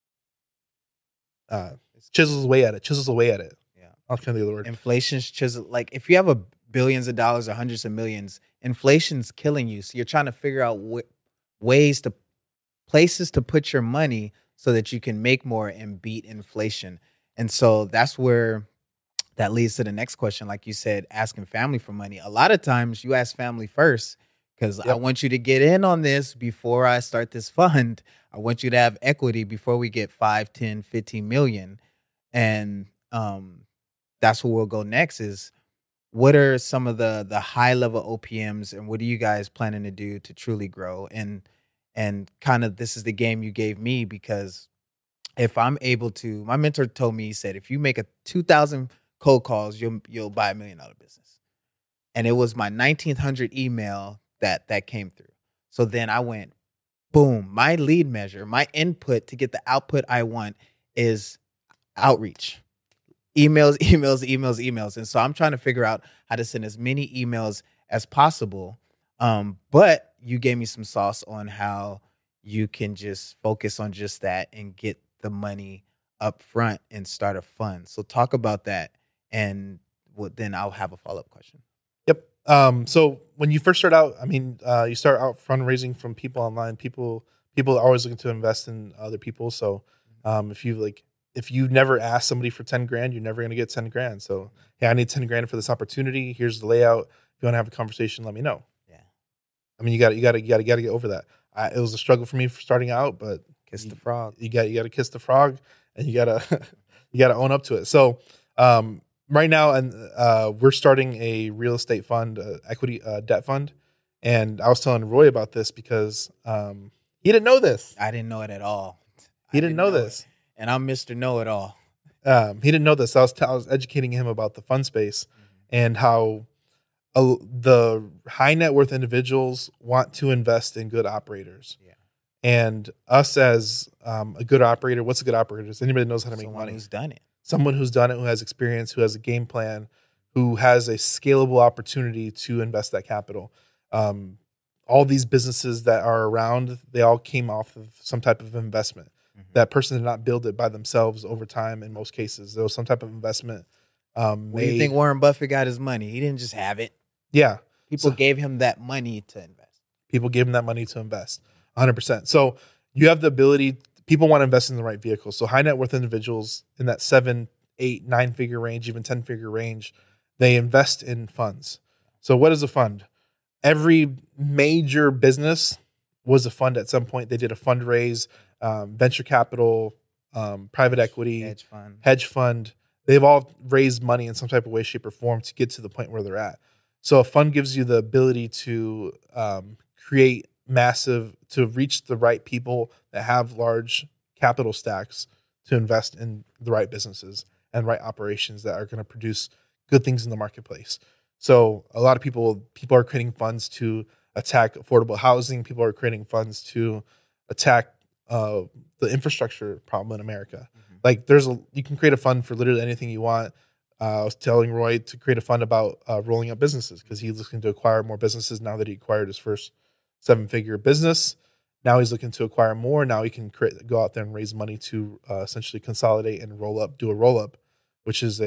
Speaker 2: chisels away at it. Yeah. I'll kind of the other word.
Speaker 1: Inflation's chisel. Like, if you have billions of dollars or hundreds of millions, inflation's killing you. So you're trying to figure out places to put your money so that you can make more and beat inflation. And so that's where that leads to the next question. Like you said, asking family for money. A lot of times you ask family first, because I want you to get in on this before I start this fund. I want you to have equity before we get 5, 10, 15 million. And that's where we'll go next, is what are some of the high level OPMs, and what are you guys planning to do to truly grow? And kind of, this is the game you gave me, because if I'm able to, my mentor told me, he said, if you make 2,000 cold calls, you'll buy $1 million business. And it was my 1900 email that came through. So then I went, boom, my lead measure, my input to get the output I want is outreach. Emails. And so I'm trying to figure out how to send as many emails as possible. But you gave me some sauce on how you can just focus on just that and get the money up front and start a fund. So talk about that, and then I'll have a follow up question.
Speaker 2: Yep. So when you first start out, I mean, you start out fundraising from people online. People are always looking to invest in other people. So if you never ask somebody for 10 grand, you're never going to get 10 grand. So, hey, I need 10 grand for this opportunity. Here's the layout. If you want to have a conversation, let me know.
Speaker 1: Yeah.
Speaker 2: I mean, you got to get over that. It was a struggle for me for starting out, but
Speaker 1: kiss the frog.
Speaker 2: You got to kiss the frog, and you got to own up to it. So, right now, and we're starting a real estate fund, equity debt fund, and I was telling Roy about this because he didn't know this.
Speaker 1: I didn't know it at all.
Speaker 2: He didn't know this.
Speaker 1: And I'm Mr. Know It All.
Speaker 2: He didn't know this. I was educating him about the fund space and how the high net worth individuals want to invest in good operators.
Speaker 1: Yeah.
Speaker 2: And us as a good operator, what's a good operator? Is anybody that knows how to make money?
Speaker 1: Who's done it.
Speaker 2: Someone who's done it, who has experience, who has a game plan, who has a scalable opportunity to invest that capital. All these businesses that are around, they all came off of some type of investment. Mm-hmm. That person did not build it by themselves over time. In most cases, there was some type of investment.
Speaker 1: Where do you think Warren Buffett got his money? He didn't just have it.
Speaker 2: Yeah.
Speaker 1: People gave him that money to invest.
Speaker 2: People gave him that money to invest, 100%. So you have the ability, people want to invest in the right vehicle. So high net worth individuals in that 7, 8, 9-figure range, even 10-figure range, they invest in funds. So what is a fund? Every major business was a fund at some point. They did a fundraise, venture capital, private equity, hedge fund. They've all raised money in some type of way, shape, or form to get to the point where they're at. So a fund gives you the ability to create to reach the right people that have large capital stacks to invest in the right businesses and right operations that are going to produce good things in the marketplace. So a lot of people are creating funds to attack affordable housing. People are creating funds to attack the infrastructure problem in America. Mm-hmm. Like you can create a fund for literally anything you want. I was telling Roy to create a fund about rolling up businesses because he's looking to acquire more businesses now that he acquired his first 7-figure business. Now he's looking to acquire more. Now he can go out there and raise money to essentially consolidate and do a roll up, which is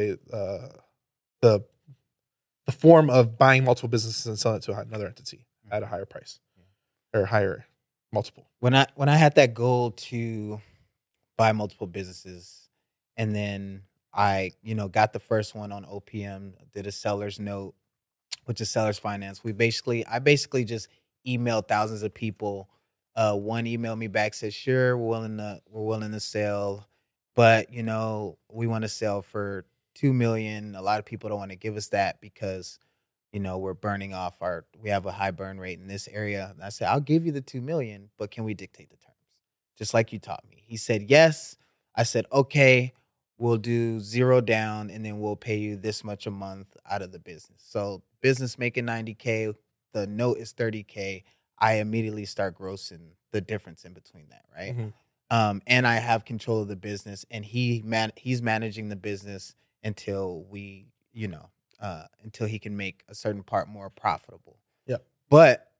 Speaker 2: the form of buying multiple businesses and selling it to another entity at a higher price or higher multiple.
Speaker 1: When I had that goal to buy multiple businesses, and then I got the first one on OPM, did a seller's note, which is seller's finance. I basically just emailed thousands of people. One emailed me back, said, "Sure, we're willing to sell, but we want to sell for $2 million. A lot of people don't want to give us that because we're burning off we have a high burn rate in this area." And I said, "I'll give you the $2 million, but can we dictate the terms? Just like you taught me." He said, "Yes." I said, "Okay, we'll do 0 down and then we'll pay you this much a month out of the business." So business making $90K, the note is $30K. I immediately start grossing the difference in between that, right? Mm-hmm. And I have control of the business, and he's managing the business until until he can make a certain part more profitable.
Speaker 2: Yeah.
Speaker 1: But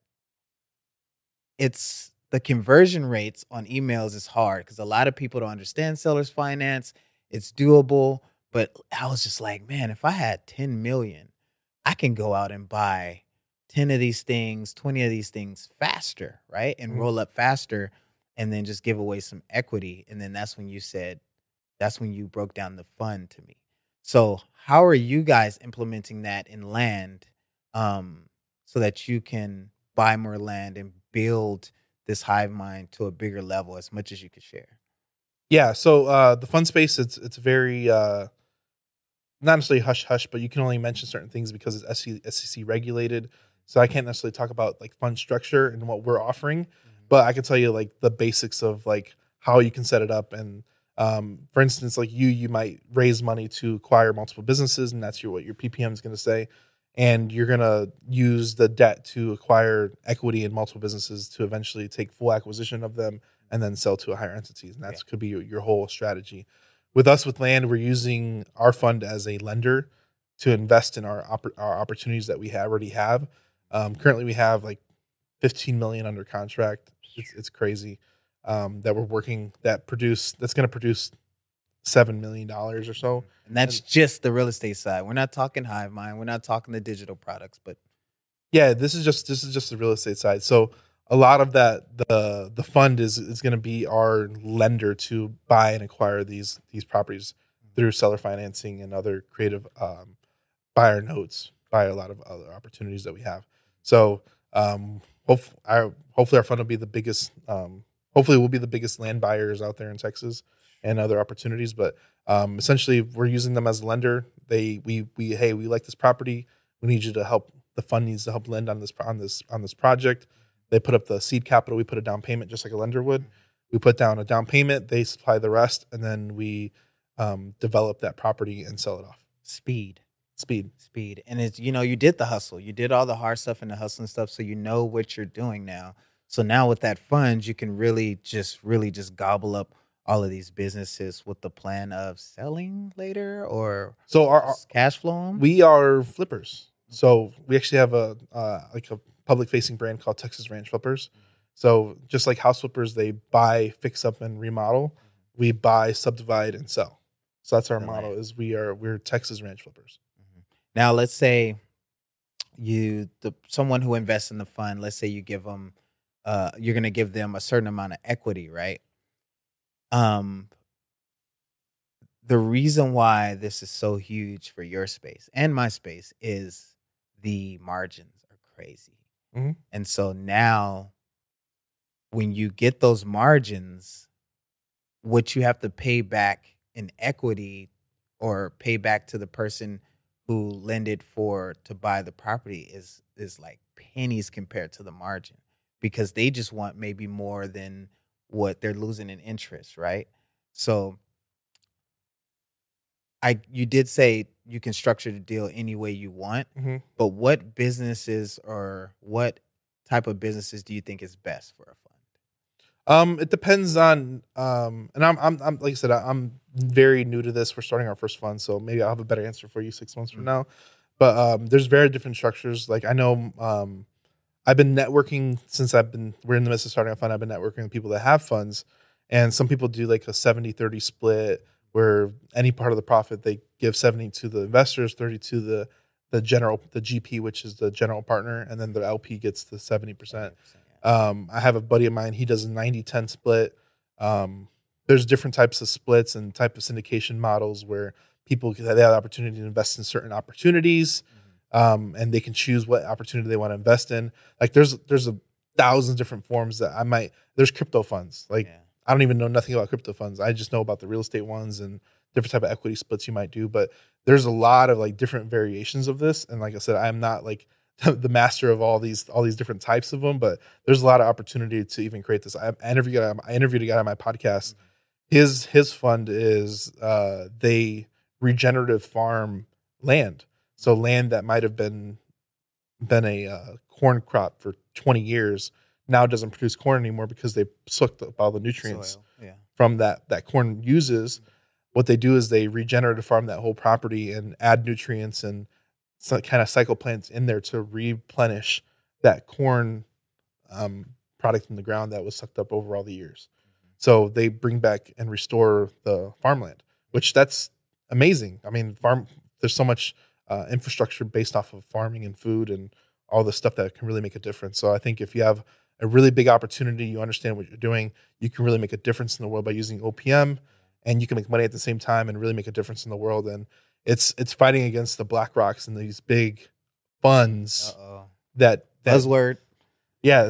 Speaker 1: it's the conversion rates on emails is hard because a lot of people don't understand seller's finance. It's doable, but I was just like, man, if I had 10 million, I can go out and buy 10 of these things, 20 of these things faster, right? And roll up faster and then just give away some equity. And then that's when you broke down the fund to me. So how are you guys implementing that in land so that you can buy more land and build this hive mind to a bigger level as much as you could share?
Speaker 2: Yeah, so the fund space, it's very, not necessarily hush-hush, but you can only mention certain things because it's SEC regulated. So I can't necessarily talk about like fund structure and what we're offering, but I can tell you like the basics of like how you can set it up. And for instance, like you might raise money to acquire multiple businesses, and that's what your PPM is going to say. And you're going to use the debt to acquire equity in multiple businesses to eventually take full acquisition of them and then sell to a higher entity. And that could be your whole strategy. With us, with land, we're using our fund as a lender to invest in our opportunities that we already have. Currently, we have like 15 million under contract. It's crazy that we're working that's going to produce $7 million or so.
Speaker 1: And that's just the real estate side. We're not talking Hive Mind. We're not talking the digital products, but
Speaker 2: Yeah, this is just the real estate side. So a lot of that the fund is going to be our lender to buy and acquire these properties through seller financing and other creative buyer notes by a lot of other opportunities that we have. So hopefully our fund will be the biggest. Hopefully we'll be the biggest land buyers out there in Texas and other opportunities. But essentially, we're using them as a lender. We like this property. We need you to help. The fund needs to help lend on this project. They put up the seed capital. We put a down payment just like a lender would. We put down a down payment. They supply the rest, and then we develop that property and sell it off.
Speaker 1: Speed.
Speaker 2: Speed.
Speaker 1: And it's, you did the hustle. You did all the hard stuff and the hustle and stuff. So you know what you're doing now. So now with that fund, you can really just gobble up all of these businesses with the plan of selling later or
Speaker 2: so our
Speaker 1: cash flow them?
Speaker 2: We are flippers. So we actually have a public facing brand called Texas Ranch Flippers. So just like house flippers, they buy, fix up, and remodel. We buy, subdivide, and sell. So that's our motto. Is we're Texas Ranch Flippers.
Speaker 1: Now, let's say someone who invests in the fund, let's say you give them, you're going to give them a certain amount of equity, right? The reason why this is so huge for your space and my space is the margins are crazy.
Speaker 2: Mm-hmm.
Speaker 1: And so now when you get those margins, what you have to pay back in equity or pay back to the person who lended to buy the property is like pennies compared to the margin, because they just want maybe more than what they're losing in interest, right? So you did say you can structure the deal any way you want, but what businesses or what type of businesses do you think is best for a fund?
Speaker 2: It depends on and I'm like I said, I'm very new to this. We're starting our first fund, so maybe I'll have a better answer for you 6 months from now. But there's very different structures. Like I know I've been networking since we're in the midst of starting a fund. I've been networking with people that have funds, and some people do like a 70-30 split where any part of the profit they give 70 to the investors, 30 to the GP, which is the general partner, and then the LP gets the 70%. I have a buddy of mine, he does a 90-10 split. There's different types of splits and type of syndication models where people they have the opportunity to invest in certain opportunities, and they can choose what opportunity they want to invest in. Like there's a thousand different forms that there's crypto funds. I don't even know nothing about crypto funds. I just know about the real estate ones and different type of equity splits you might do. But there's a lot of like different variations of this. And like I said, I'm not like the master of all these different types of them, but there's a lot of opportunity to even create this. I interviewed a guy on my podcast. His fund is they regenerative farm land. So land that might have been a corn crop for 20 years now doesn't produce corn anymore because they sucked up all the nutrients from that corn uses. What they do is they regenerative farm that whole property and add nutrients and kind of cycle plants in there to replenish that corn product in the ground that was sucked up over all the years. So they bring back and restore the farmland, which that's amazing. I mean, there's so much infrastructure based off of farming and food and all the stuff that can really make a difference. So I think if you have a really big opportunity, you understand what you're doing, you can really make a difference in the world by using OPM, and you can make money at the same time and really make a difference in the world. And it's fighting against the BlackRocks and these big funds that
Speaker 1: buzzword.
Speaker 2: Yeah,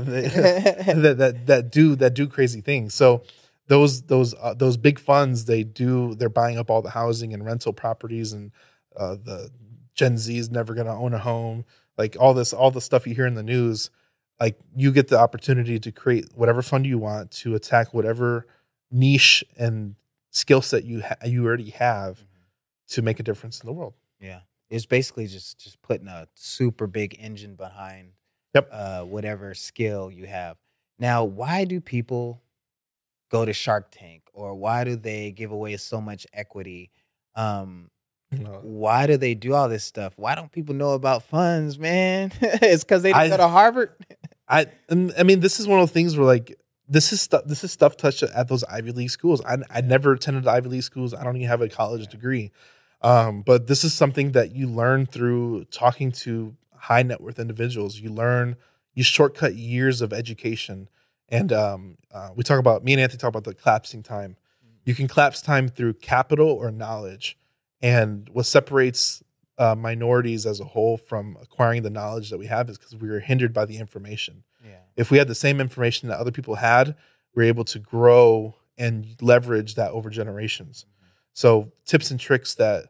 Speaker 2: that do crazy things. So those big funds, they're buying up all the housing and rental properties, and the Gen Z is never going to own a home. Like all the stuff you hear in the news, like you get the opportunity to create whatever fund you want to attack whatever niche and skill set you already have to make a difference in the world.
Speaker 1: Yeah, it's basically just putting a super big engine behind whatever skill you have. Now, why do people go to Shark Tank, or why do they give away so much equity?
Speaker 2: No.
Speaker 1: Why do they do all this stuff? Why don't people know about funds, man? It's because they
Speaker 2: I-
Speaker 1: didn't go to Harvard.
Speaker 2: I mean, this is one of the things where like this is stuff touched at those Ivy League schools. I never attended Ivy League schools. I don't even have a college degree, but this is something that you learn through talking to high net worth individuals. You shortcut years of education, and me and Anthony talk about the collapsing time. You can collapse time through capital or knowledge, and what separates minorities as a whole from acquiring the knowledge that we have is because we were hindered by the information.
Speaker 1: Yeah.
Speaker 2: If we had the same information that other people had, we're able to grow and leverage that over generations. So tips and tricks that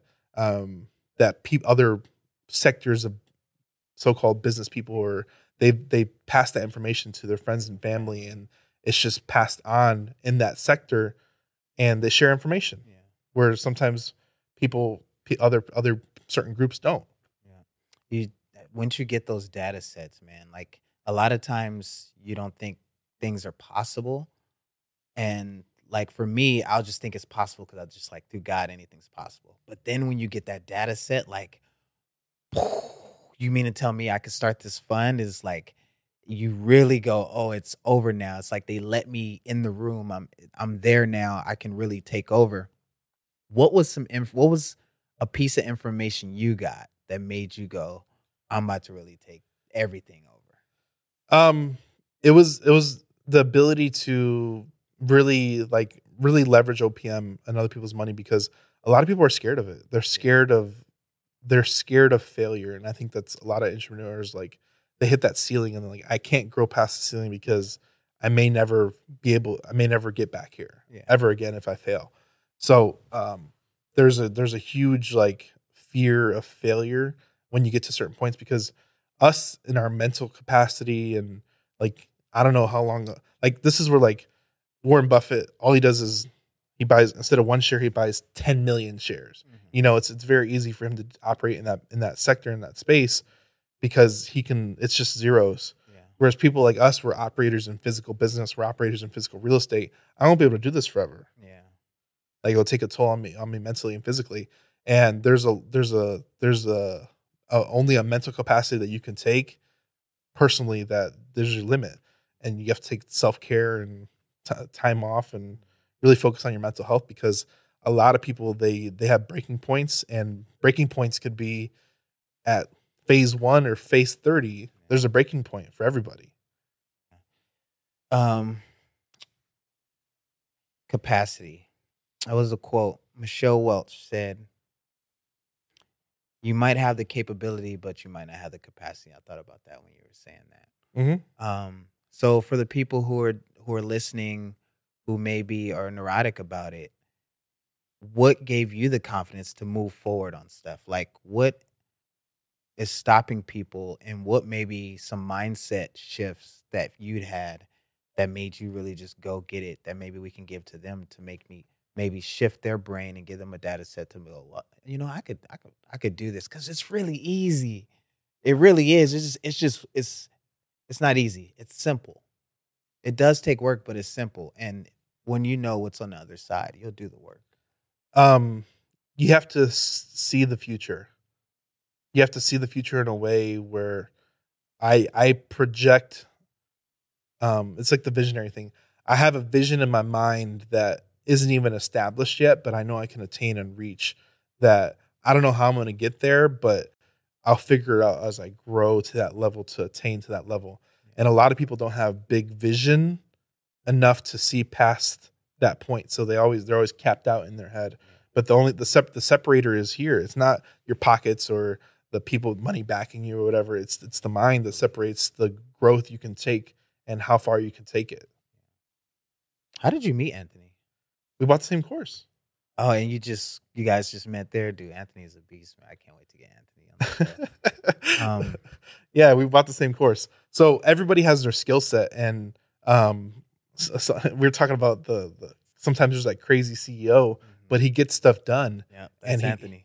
Speaker 2: other sectors of so-called business people, or they pass that information to their friends and family, and it's just passed on in that sector, and they share information.
Speaker 1: Yeah.
Speaker 2: Where sometimes other certain groups don't.
Speaker 1: Once you get those data sets, man, like a lot of times you don't think things are possible. And like for me, I'll just think it's possible because I just like through God, anything's possible. But then when you get that data set, like, you mean to tell me I could start this fund? Is like you really go, oh, it's over now. It's like they let me in the room. I'm there now. I can really take over. What was a piece of information you got that made you go, I'm about to really take everything over?
Speaker 2: It was the ability to really leverage OPM and other people's money, because a lot of people are scared of it. They're scared of failure, and I think that's a lot of entrepreneurs, like they hit that ceiling and they're like, I can't grow past the ceiling because I may never get back here ever again if I fail. So there's a huge like fear of failure when you get to certain points, because us in our mental capacity, and like I don't know how long, like this is where like Warren Buffett, all he does is he buys, instead of one share, he buys 10 million shares. Mm-hmm. It's very easy for him to operate in that sector, in that space, because it's just zeros. Yeah. Whereas people like us, we're operators in physical business, we're operators in physical real estate. I won't be able to do this forever. Yeah. Like it'll take a toll on me mentally and physically. And there's only a mental capacity that you can take personally, that there's your limit, and you have to take self-care and time off and really focus on your mental health, because a lot of people, they have breaking points, and breaking points could be at phase 1 or phase 30. There's a breaking point for everybody.
Speaker 1: Capacity. That was a quote. Michelle Welch said, you might have the capability, but you might not have the capacity. I thought about that when you were saying that. Mm-hmm. So for the people who are listening, who maybe are neurotic about it, what gave you the confidence to move forward on stuff? Like, what is stopping people, and what maybe some mindset shifts that you'd had that made you really just go get it, that maybe we can give to them to maybe shift their brain and give them a data set to go, well, I could do this, because it's really easy. It really is. It's not easy. It's simple. It does take work, but it's simple. And when you know what's on the other side, you'll do the work.
Speaker 2: You have to see the future. You have to see the future in a way where I project. It's like the visionary thing. I have a vision in my mind that isn't even established yet, but I know I can attain and reach that. I don't know how I'm going to get there, but I'll figure it out as I grow to that level, to attain to that level. And a lot of people don't have big vision enough to see past that point. So they're always capped out in their head. But the separator is here. It's not your pockets or the people with money backing you or whatever. It's the mind that separates the growth you can take and how far you can take it.
Speaker 1: How did you meet Anthony?
Speaker 2: We bought the same course.
Speaker 1: Oh, and you guys just met there, dude. Anthony is a beast, man. I can't wait to get Anthony on the show.
Speaker 2: Yeah, we bought the same course. So everybody has their skill set, and so we were talking about the sometimes there's like crazy CEO, but he gets stuff done.
Speaker 1: Yeah, and Anthony.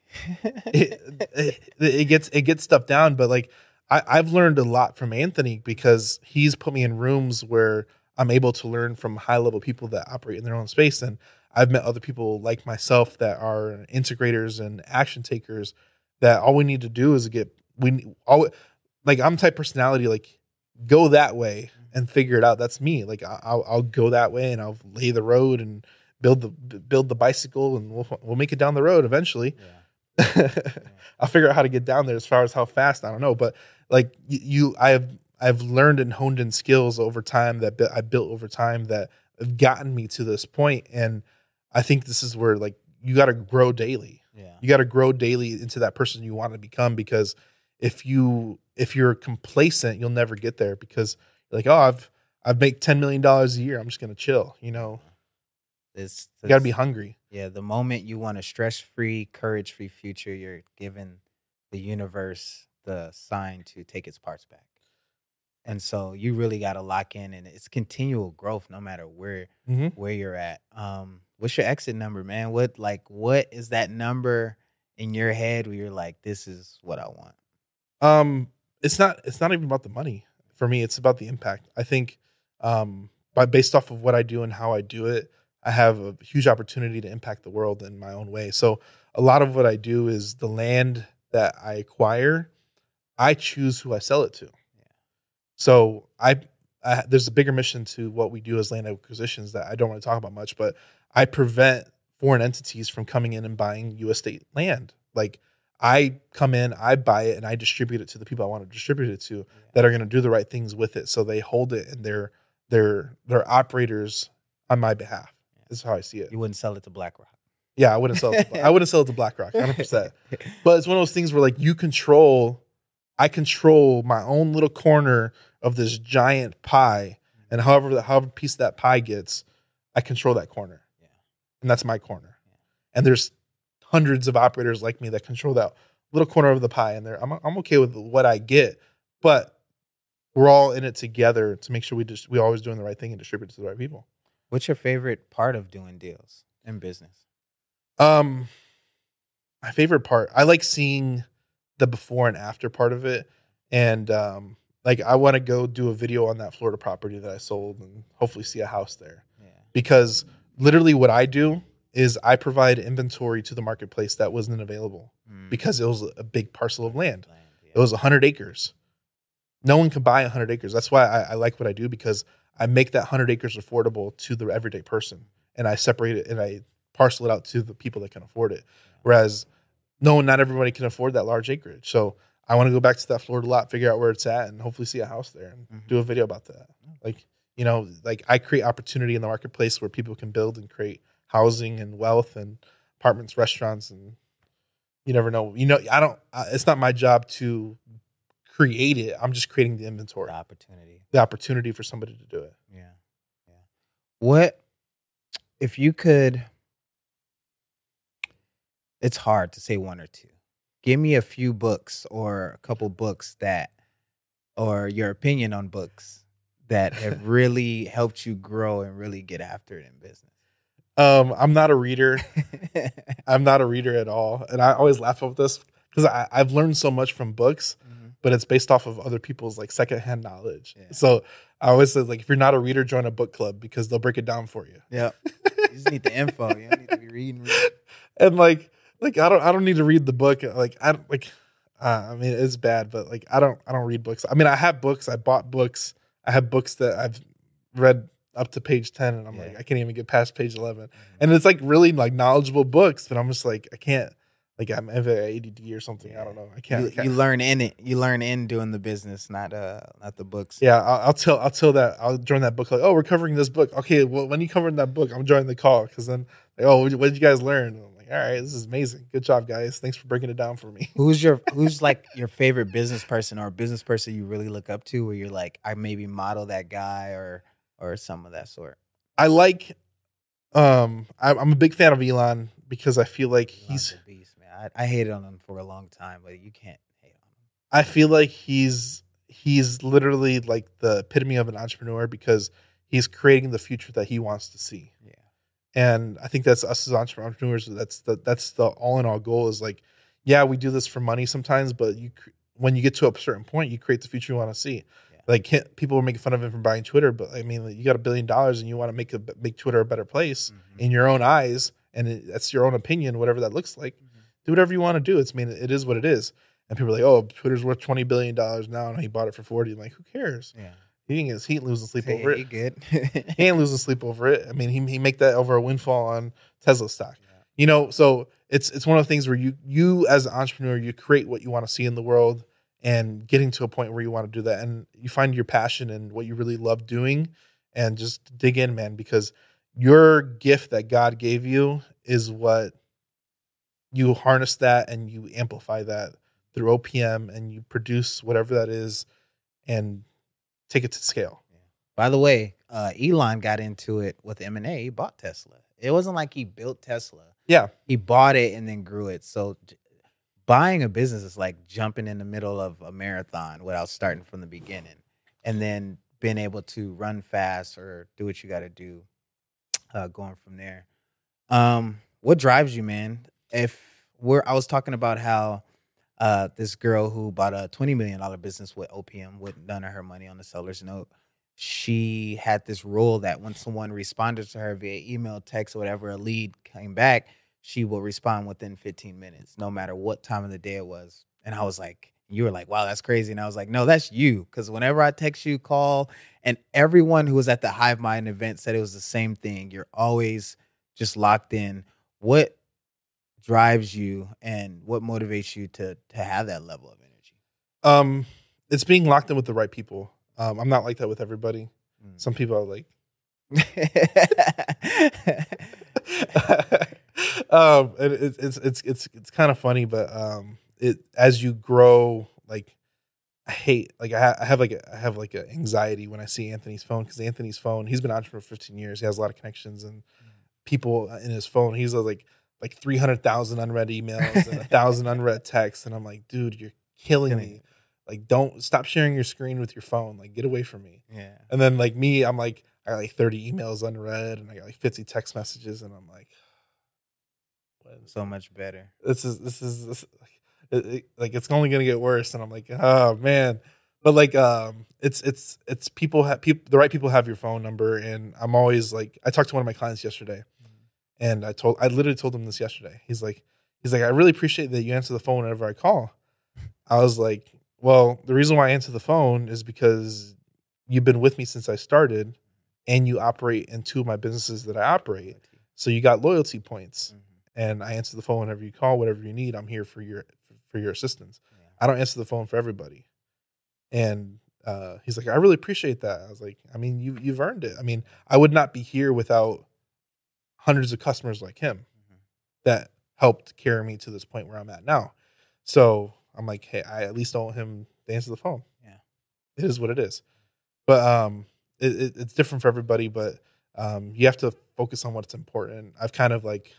Speaker 2: It gets stuff done, but like I've learned a lot from Anthony, because he's put me in rooms where I'm able to learn from high level people that operate in their own space. And I've met other people like myself that are integrators and action takers that all we need to do is like I'm type personality, like go that way and figure it out. That's me. Like I'll go that way and I'll lay the road and build the bicycle and we'll make it down the road eventually.
Speaker 1: Yeah.
Speaker 2: I'll figure out how to get down there. As far as how fast, I don't know. But like I've learned and honed in skills over time that I built over time that have gotten me to this point. And I think this is where like you got to grow daily.
Speaker 1: Yeah.
Speaker 2: You got to grow daily into that person you want to become, because if you're complacent, you'll never get there, because you're like, oh, I've made $10 million a year. I'm just going to chill. You know, you got to be hungry.
Speaker 1: Yeah. The moment you want a stress-free, courage-free future, you're giving the universe the sign to take its parts back. And so you really got to lock in, and it's continual growth no matter where you're at. What's your exit number, man? What is that number in your head where you're like, this is what I want?
Speaker 2: It's not even about the money for me. It's about the impact. I think, based off of what I do and how I do it, I have a huge opportunity to impact the world in my own way. So a lot of what I do is the land that I acquire, I choose who I sell it to. So there's a bigger mission to what we do as land acquisitions that I don't want to talk about much, but I prevent foreign entities from coming in and buying U.S. state land. Like I come in, I buy it, and I distribute it to the people I want to distribute it to that are going to do the right things with it. So they hold it and they're operators on my behalf. This is how I see it.
Speaker 1: You wouldn't sell it to BlackRock.
Speaker 2: Yeah, I wouldn't sell it. I wouldn't sell it to BlackRock, 100%. But it's one of those things where like I control my own little corner of this giant pie, and however piece of that pie gets, I control that corner, and that's my corner. And there's hundreds of operators like me that control that little corner of the pie, and I'm okay with what I get, but we're all in it together to make sure we always doing the right thing and distribute it to the right people.
Speaker 1: What's your favorite part of doing deals in business?
Speaker 2: My favorite part, I like seeing the before and after part of it, and like I want to go do a video on that Florida property that I sold and hopefully see a house there. Yeah. Because literally what I do is I provide inventory to the marketplace that wasn't available because it was a big parcel of land. It was 100 acres. No one can buy 100 acres. That's why I like what I do, because I make that 100 acres affordable to the everyday person, and I separate it and I parcel it out to the people that can afford it. Whereas not everybody can afford that large acreage. So I want to go back to that Florida lot, figure out where it's at, and hopefully see a house there and do a video about that. Like, you know, like I create opportunity in the marketplace where people can build and create housing and wealth and apartments, restaurants, and you never know. You know, it's not my job to create it. I'm just creating the inventory. The opportunity for somebody to do it.
Speaker 1: Yeah. What if you could, it's hard to say one or two. Give me a few books or a couple books or your opinion on books that have really helped you grow and really get after it in business.
Speaker 2: I'm not a reader. I'm not a reader at all. And I always laugh at this because I've learned so much from books, but it's based off of other people's like secondhand knowledge. Yeah. So I always say, like, if you're not a reader, join a book club because they'll break it down for you.
Speaker 1: Yeah. You just need the info. You don't need to be reading.
Speaker 2: And like I don't need to read the book. I mean, it's bad, but like I don't read books. I mean, I have books. I bought books. I have books that I've read up to page 10, and I'm like, I can't even get past page 11. And it's like really like knowledgeable books, but I'm just like, I can't. Like I'm ADD or something. Yeah. I don't know. I can't.
Speaker 1: You learn in it. You learn in doing the business, not the books.
Speaker 2: Yeah, I'll tell that. I'll join that book. Like, oh, we're covering this book. Okay, well, when you covering that book, I'm joining the call because then, like, oh, what did you guys learn? And I'm like, all right, this is amazing. Good job, guys. Thanks for breaking it down for me.
Speaker 1: Who's like your favorite business person or business person you really look up to, where you're like, I maybe model that guy or some of that sort.
Speaker 2: I like, I'm a big fan of Elon because I feel like
Speaker 1: Elon's a beast. I hated on him for a long time, but you can't hate on him.
Speaker 2: I feel like he's literally like the epitome of an entrepreneur because he's creating the future that he wants to see.
Speaker 1: Yeah.
Speaker 2: And I think that's us as entrepreneurs. That's the all in all goal is like, yeah, we do this for money sometimes, but when you get to a certain point, you create the future you want to see. Yeah. Like people were making fun of him for buying Twitter, but I mean, like, you got $1 billion and you want to make Twitter a better place in your own eyes, and that's your own opinion, whatever that looks like. Do whatever you want to do. It is what it is. And people are like, oh, Twitter's worth $20 billion now, and he bought it for 40. I'm like, who cares?
Speaker 1: Yeah.
Speaker 2: He ain't losing sleep over it.
Speaker 1: He good.
Speaker 2: He ain't losing sleep over it. I mean, he make that over a windfall on Tesla stock. So it's one of the things where you as an entrepreneur, you create what you want to see in the world, and getting to a point where you want to do that, and you find your passion and what you really love doing, and just dig in, man, because your gift that God gave you is what you harness that and you amplify that through OPM, and you produce whatever that is and take it to scale.
Speaker 1: By the way, Elon got into it with M&A. He bought Tesla. It wasn't like he built Tesla.
Speaker 2: Yeah.
Speaker 1: He bought it and then grew it. So buying a business is like jumping in the middle of a marathon without starting from the beginning, and then being able to run fast or do what you got to do going from there. What drives you, man? I was talking about how this girl who bought a $20 million business with OPM with none of her money on the seller's note, she had this rule that when someone responded to her via email, text, or whatever, a lead came back, she will respond within 15 minutes, no matter what time of the day it was. And I was like, you were like, wow, that's crazy. And I was like, no, that's you. Because whenever I text you, call, and everyone who was at the Hive Mind event said it was the same thing. You're always just locked in. What drives you and what motivates you to have that level of energy?
Speaker 2: It's being locked in with the right people. I'm not like that with everybody. Some people are like, it's kind of funny, but as you grow, like I have an anxiety when I see Anthony's phone, because Anthony's phone, he's been an entrepreneur for 15 years. He has a lot of connections and people in his phone. He's like 300,000 unread emails and 1,000 unread texts, and I'm like, dude, you're killing me. Like, don't stop sharing your screen with your phone. Like, get away from me.
Speaker 1: Yeah.
Speaker 2: And then like me, I'm like, I got like 30 emails unread, and I got like 50 text messages, and I'm like,
Speaker 1: so much better.
Speaker 2: This is like it's only gonna get worse, and I'm like, oh man. But like, it's the right people have your phone number, and I'm always like, I talked to one of my clients yesterday, and I literally told him this yesterday. He's like, I really appreciate that you answer the phone whenever I call. I was like, well, the reason why I answer the phone is because you've been with me since I started, and you operate in two of my businesses that I operate, so you got loyalty points. And I answer the phone whenever you call, whatever you need. I'm here for your assistance. Yeah. I don't answer the phone for everybody. And he's like, I really appreciate that. I was like, I mean, you've earned it. I mean, I would not be here without hundreds of customers like him that helped carry me to this point where I'm at now. So I'm like, hey, I at least owe him to answer the phone.
Speaker 1: Yeah,
Speaker 2: it is what it is. But it's different for everybody. But you have to focus on what's important. I've kind of like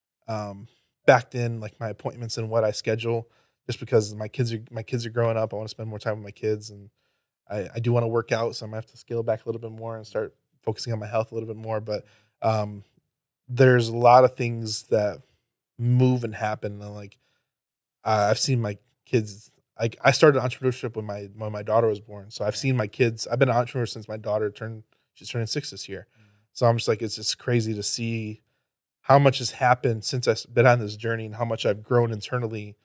Speaker 2: backed in like my appointments and what I schedule, just because my kids are growing up. I want to spend more time with my kids, and I do want to work out, so I'm gonna have to scale back a little bit more and start focusing on my health a little bit more. But there's a lot of things that move and happen, and like I've seen my kids. Like, I started entrepreneurship when my daughter was born, so I've seen my kids. I've been an entrepreneur since my daughter she's turning 6 this year. So I'm just like, it's just crazy to see how much has happened since I've been on this journey, and how much I've grown internally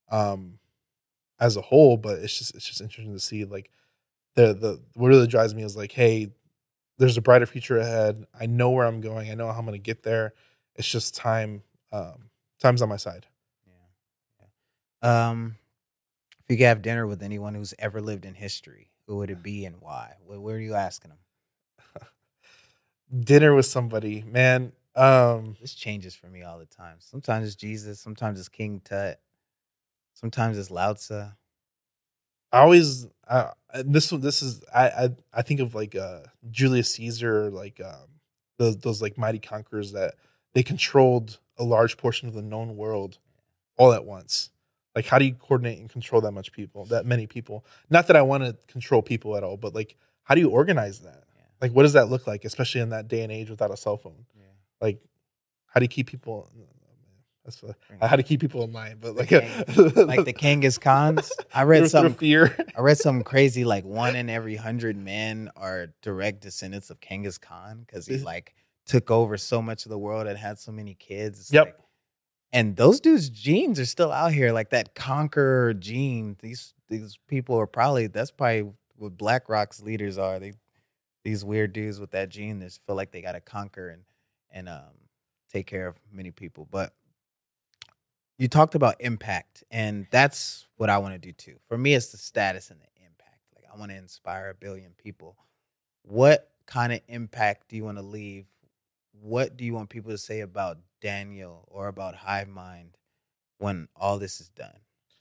Speaker 2: as a whole. But it's just interesting to see, like, the what really drives me is like, hey, there's a brighter future ahead. I know where I'm going. I know how I'm going to get there. It's just time. Time's on my side.
Speaker 1: Yeah. If you could have dinner with anyone who's ever lived in history, who would it be and why? Where are you asking them?
Speaker 2: Dinner with somebody, man.
Speaker 1: This changes for me all the time. Sometimes it's Jesus. Sometimes it's King Tut. Sometimes it's Lao Tzu.
Speaker 2: I always this is I think of like Julius Caesar, like those like mighty conquerors that they controlled a large portion of the known world all at once. Like, how do you coordinate and control that many people? Not that I want to control people at all, but like, how do you organize that? Yeah. Like, what does that look like, especially in that day and age without a cell phone? Yeah. Like, how do you keep people? That's what, I had to keep people in line, but like
Speaker 1: like the Genghis Khans. I read
Speaker 2: through fear.
Speaker 1: I read something crazy like 1 in every 100 men are direct descendants of Genghis Khan because he like took over so much of the world and had so many kids. It's
Speaker 2: Yep.
Speaker 1: like, and those dudes' genes are still out here, like that conqueror gene. These people are that's probably what BlackRock's leaders are. These weird dudes with that gene that feel like they got to conquer and take care of many people. But you talked about impact, and that's what I want to do too. For me, it's the status and the impact. Like I want to inspire 1 billion people. What kind of impact do you want to leave? What do you want people to say about Daniel or about Hive Mind when all this is done?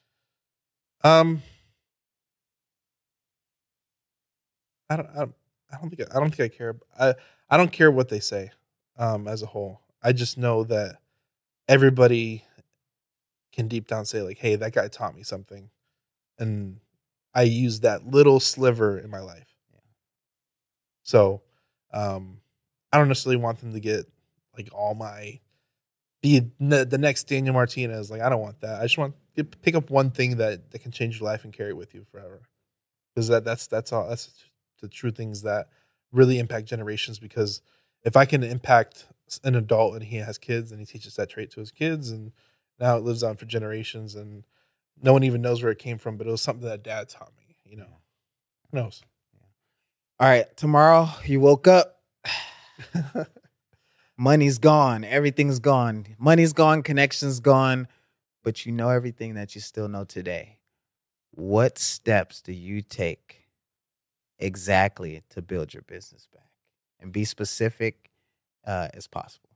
Speaker 2: I don't think I care. I don't care what they say. As a whole, I just know that everybody can deep down say like, "Hey, that guy taught me something," and I use that little sliver in my life.
Speaker 1: Yeah.
Speaker 2: So, I don't necessarily want them to get like all be the next Daniel Martinez. Like, I don't want that. I just want to pick up one thing that can change your life and carry it with you forever. Because that's all. That's the true things that really impact generations. Because if I can impact an adult and he has kids and he teaches that trait to his kids, and now it lives on for generations, and no one even knows where it came from, but it was something that dad taught me. You know, who knows?
Speaker 1: All right, tomorrow you woke up. Money's gone. Everything's gone. Money's gone. Connection's gone. But you know everything that you still know today. What steps do you take exactly to build your business back? And be specific as possible.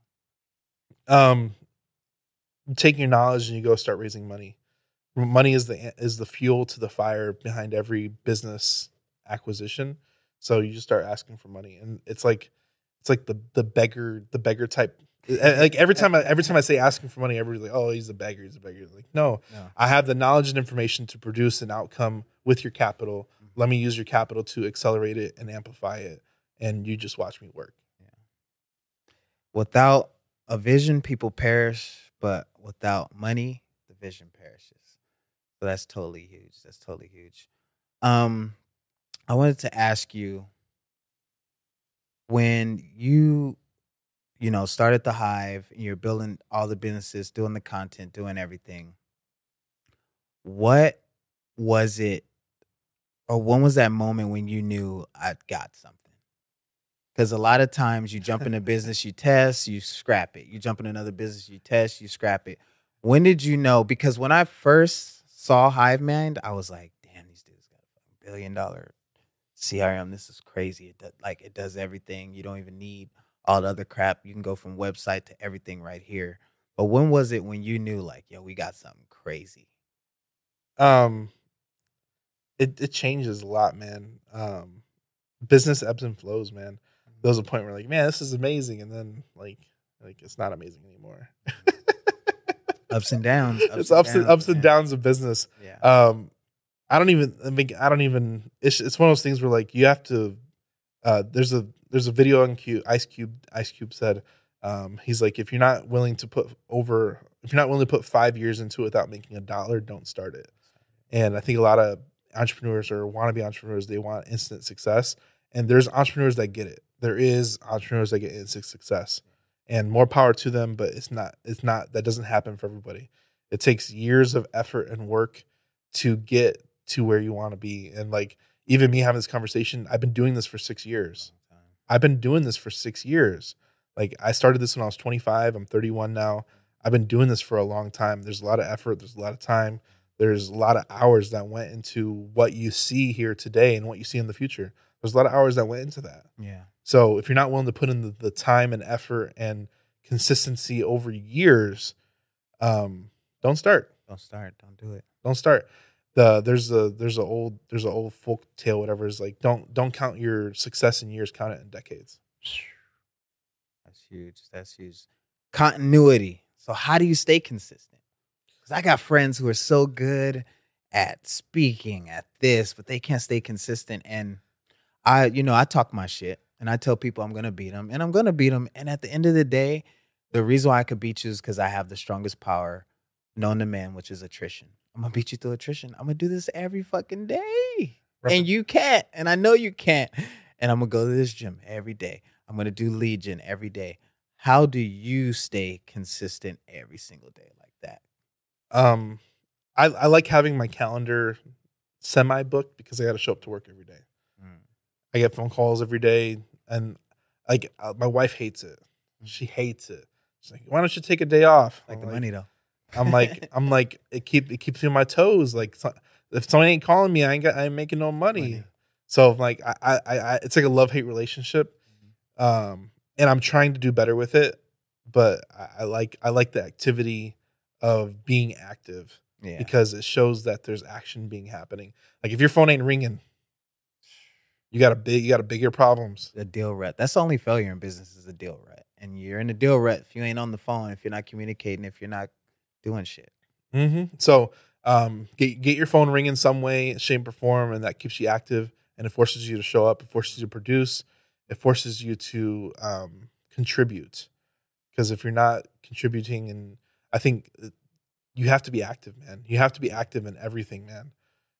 Speaker 2: Take your knowledge and you go start raising money. Money is the fuel to the fire behind every business acquisition. So you just start asking for money, and it's like the beggar type. Like every time I say asking for money, everybody's like, "Oh, he's a beggar. He's a beggar." Like, no, I have the knowledge and information to produce an outcome with your capital. Let me use your capital to accelerate it and amplify it, and you just watch me work.
Speaker 1: Yeah. Without a vision, people perish, but without money, the vision perishes. So that's totally huge. That's totally huge. I wanted to ask you, when you started the Hive and you're building all the businesses, doing the content, doing everything, what was it, or when was that moment when you knew I got something? Because a lot of times you jump in a business, you test, you scrap it. You jump in another business, you test, you scrap it. When did you know? Because when I first saw Hive Mind, I was like, damn, these dudes got a $1 billion CRM. This is crazy. It does everything. You don't even need all the other crap. You can go from website to everything right here. But when was it when you knew, like, yo, we got something crazy?
Speaker 2: It changes a lot, man. Business ebbs and flows, man. There was a point where like, man, this is amazing, and then like it's not amazing anymore.
Speaker 1: Ups and downs.
Speaker 2: It's ups and downs of business.
Speaker 1: Yeah.
Speaker 2: I don't even. It's one of those things where like you have to. There's a video on Ice Cube said, he's like, if you're not willing to put 5 years into it without making $1, don't start it. And I think a lot of entrepreneurs or wannabe entrepreneurs, they want instant success, and there's entrepreneurs that get it. There is entrepreneurs that get instant success, and more power to them. But it's not that doesn't happen for everybody. It takes years of effort and work to get to where you want to be. And like even me having this conversation, I've been doing this for 6 years. Like I started this when I was 25. I'm 31 now. I've been doing this for a long time. There's a lot of effort. There's a lot of time. There's a lot of hours that went into what you see here today and what you see in the future. There's a lot of hours that went into that.
Speaker 1: Yeah.
Speaker 2: So if you're not willing to put in the time and effort and consistency over years, don't start.
Speaker 1: Don't start. Don't do it.
Speaker 2: Don't start. There's a old folk tale, whatever, is like don't count your success in years, count it in decades.
Speaker 1: That's huge. Continuity. So how do you stay consistent? Because I got friends who are so good at speaking at this, but they can't stay consistent. And I talk my shit and I tell people I'm going to beat them, and I'm going to beat them. And at the end of the day, The reason why I could beat you is because I have the strongest power known to man, which is attrition. I'm gonna beat you through attrition. I'm gonna do this every fucking day. And you can't. And I know you can't. And I'm gonna go to this gym every day. I'm gonna do Legion every day. How do you stay consistent every single day like that?
Speaker 2: I like having my calendar semi-booked because I got to show up to work every day. I get phone calls every day, and like my wife hates it. She hates it. She's like, "Why don't you take a day off?"
Speaker 1: Like the money though.
Speaker 2: I'm like, it keeps me on my toes. Like, if someone ain't calling me, I ain't making no money. So like, I it's like a love-hate relationship. And I'm trying to do better with it, but I like the activity of being active because it shows that there's action being happening. Like if your phone ain't ringing, you got bigger problems.
Speaker 1: The deal rut. That's the only failure in business is a deal rut. And you're in a deal rut if you ain't on the phone, if you're not communicating, if you're not doing shit.
Speaker 2: Mm-hmm. So get your phone ringing some way, shape, or form, and that keeps you active, and it forces you to show up. It forces you to produce. It forces you to contribute. Because if you're not contributing, and I think you have to be active, man. You have to be active in everything, man.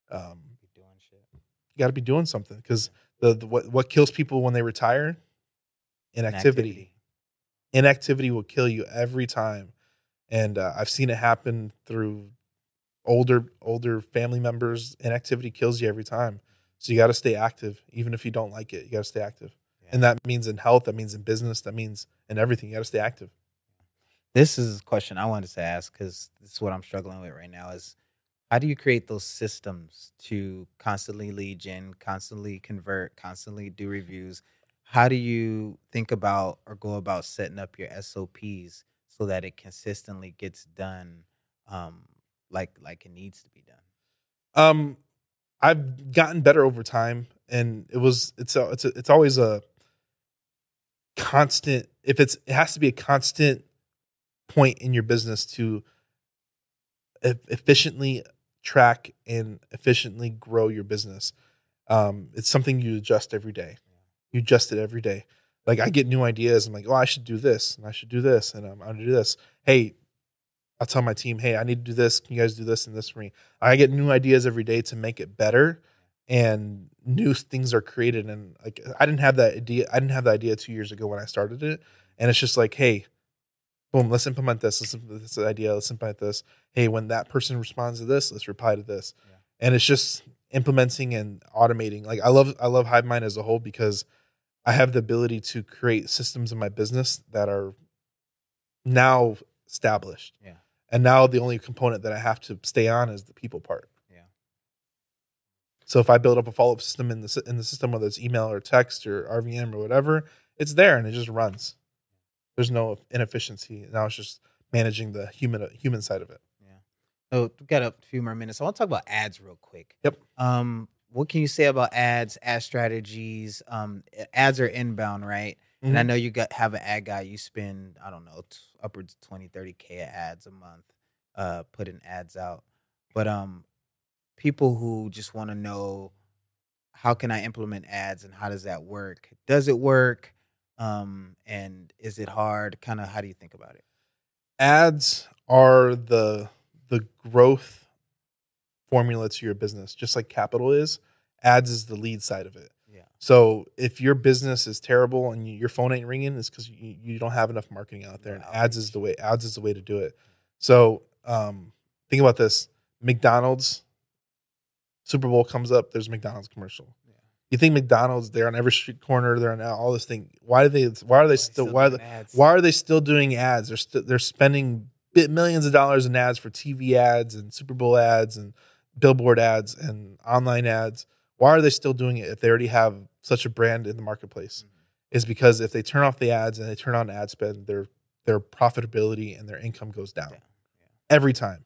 Speaker 2: You got to be doing something because what kills people when they retire? Inactivity. Inactivity will kill you every time, and I've seen it happen through older family members. Inactivity kills you every time, so you got to stay active, even if you don't like it. You got to stay active, and that means in health, that means in business, that means in everything. You got to stay active.
Speaker 1: This is a question I wanted to ask because this is what I'm struggling with right now is how do you create those systems to constantly lead gen, constantly convert, constantly do reviews? How do you think about or go about setting up your SOPs so that it consistently gets done like it needs to be done?
Speaker 2: I've gotten better over time, and it's always a constant. It has to be a constant point in your business to efficiently track and efficiently grow your business. It's something you adjust every day. You adjust it every day. Like I get new ideas. I'm like, oh, I should do this and I should do this and I'm going to do this. Hey, I'll tell my team, hey, I need to do this. Can you guys do this and this for me? I get new ideas every day to make it better, and new things are created. And like I didn't have that idea 2 years ago when I started it. And it's just like, hey, boom, let's implement this. Let's implement this idea. Let's implement this. Hey, when that person responds to this, let's reply to this. Yeah. And it's just implementing and automating. Like I love HiveMind as a whole because I have the ability to create systems in my business that are now established. Yeah. And now the only component that I have to stay on is the people part. Yeah. So if I build up a follow-up system in the system, whether it's email or text or RVM or whatever, it's there and it just runs. There's no inefficiency. Now it's just managing the human side of it.
Speaker 1: Yeah. So we've got a few more minutes. I want to talk about ads real quick.
Speaker 2: Yep.
Speaker 1: What can you say about ads, ad strategies? Ads are inbound, right? Mm-hmm. And I know you have an ad guy. You spend, I don't know, upwards of 20, 30K ads a month putting ads out. But people who just want to know, how can I implement ads and how does that work? Does it work? And is it hard? Kind of, how do you think about it?
Speaker 2: Ads are the growth formula to your business, just like capital is. Ads is the lead side of it. Yeah. So if your business is terrible and your phone ain't ringing, it's because you don't have enough marketing out there. And ads is the way to do it. So think about this: McDonald's, Super Bowl comes up. There's a McDonald's commercial. You think McDonald's, they're on every street corner, they're on all this thing. Why are they still doing ads? They're spending millions of dollars in ads for TV ads and Super Bowl ads and billboard ads and online ads. Why are they still doing it if they already have such a brand in the marketplace? Mm-hmm. It's because if they turn off the ads and they turn on ad spend, their profitability and their income goes down. Every time.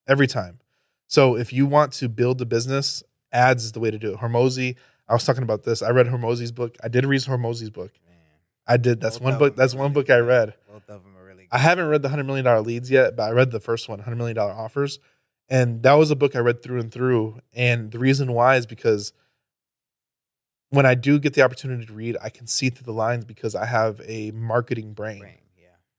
Speaker 2: So if you want to build a business, ads is the way to do it. Hormozi, I was talking about this. I read Hormozi's book. I did read Hormozi's book. Man. I did. That's one book. That's one book I read. Both of them are really good. I haven't read the $100 million leads yet, but I read the first one, $100 million offers. And that was a book I read through and through. And the reason why is because when I do get the opportunity to read, I can see through the lines because I have a marketing brain. Yeah.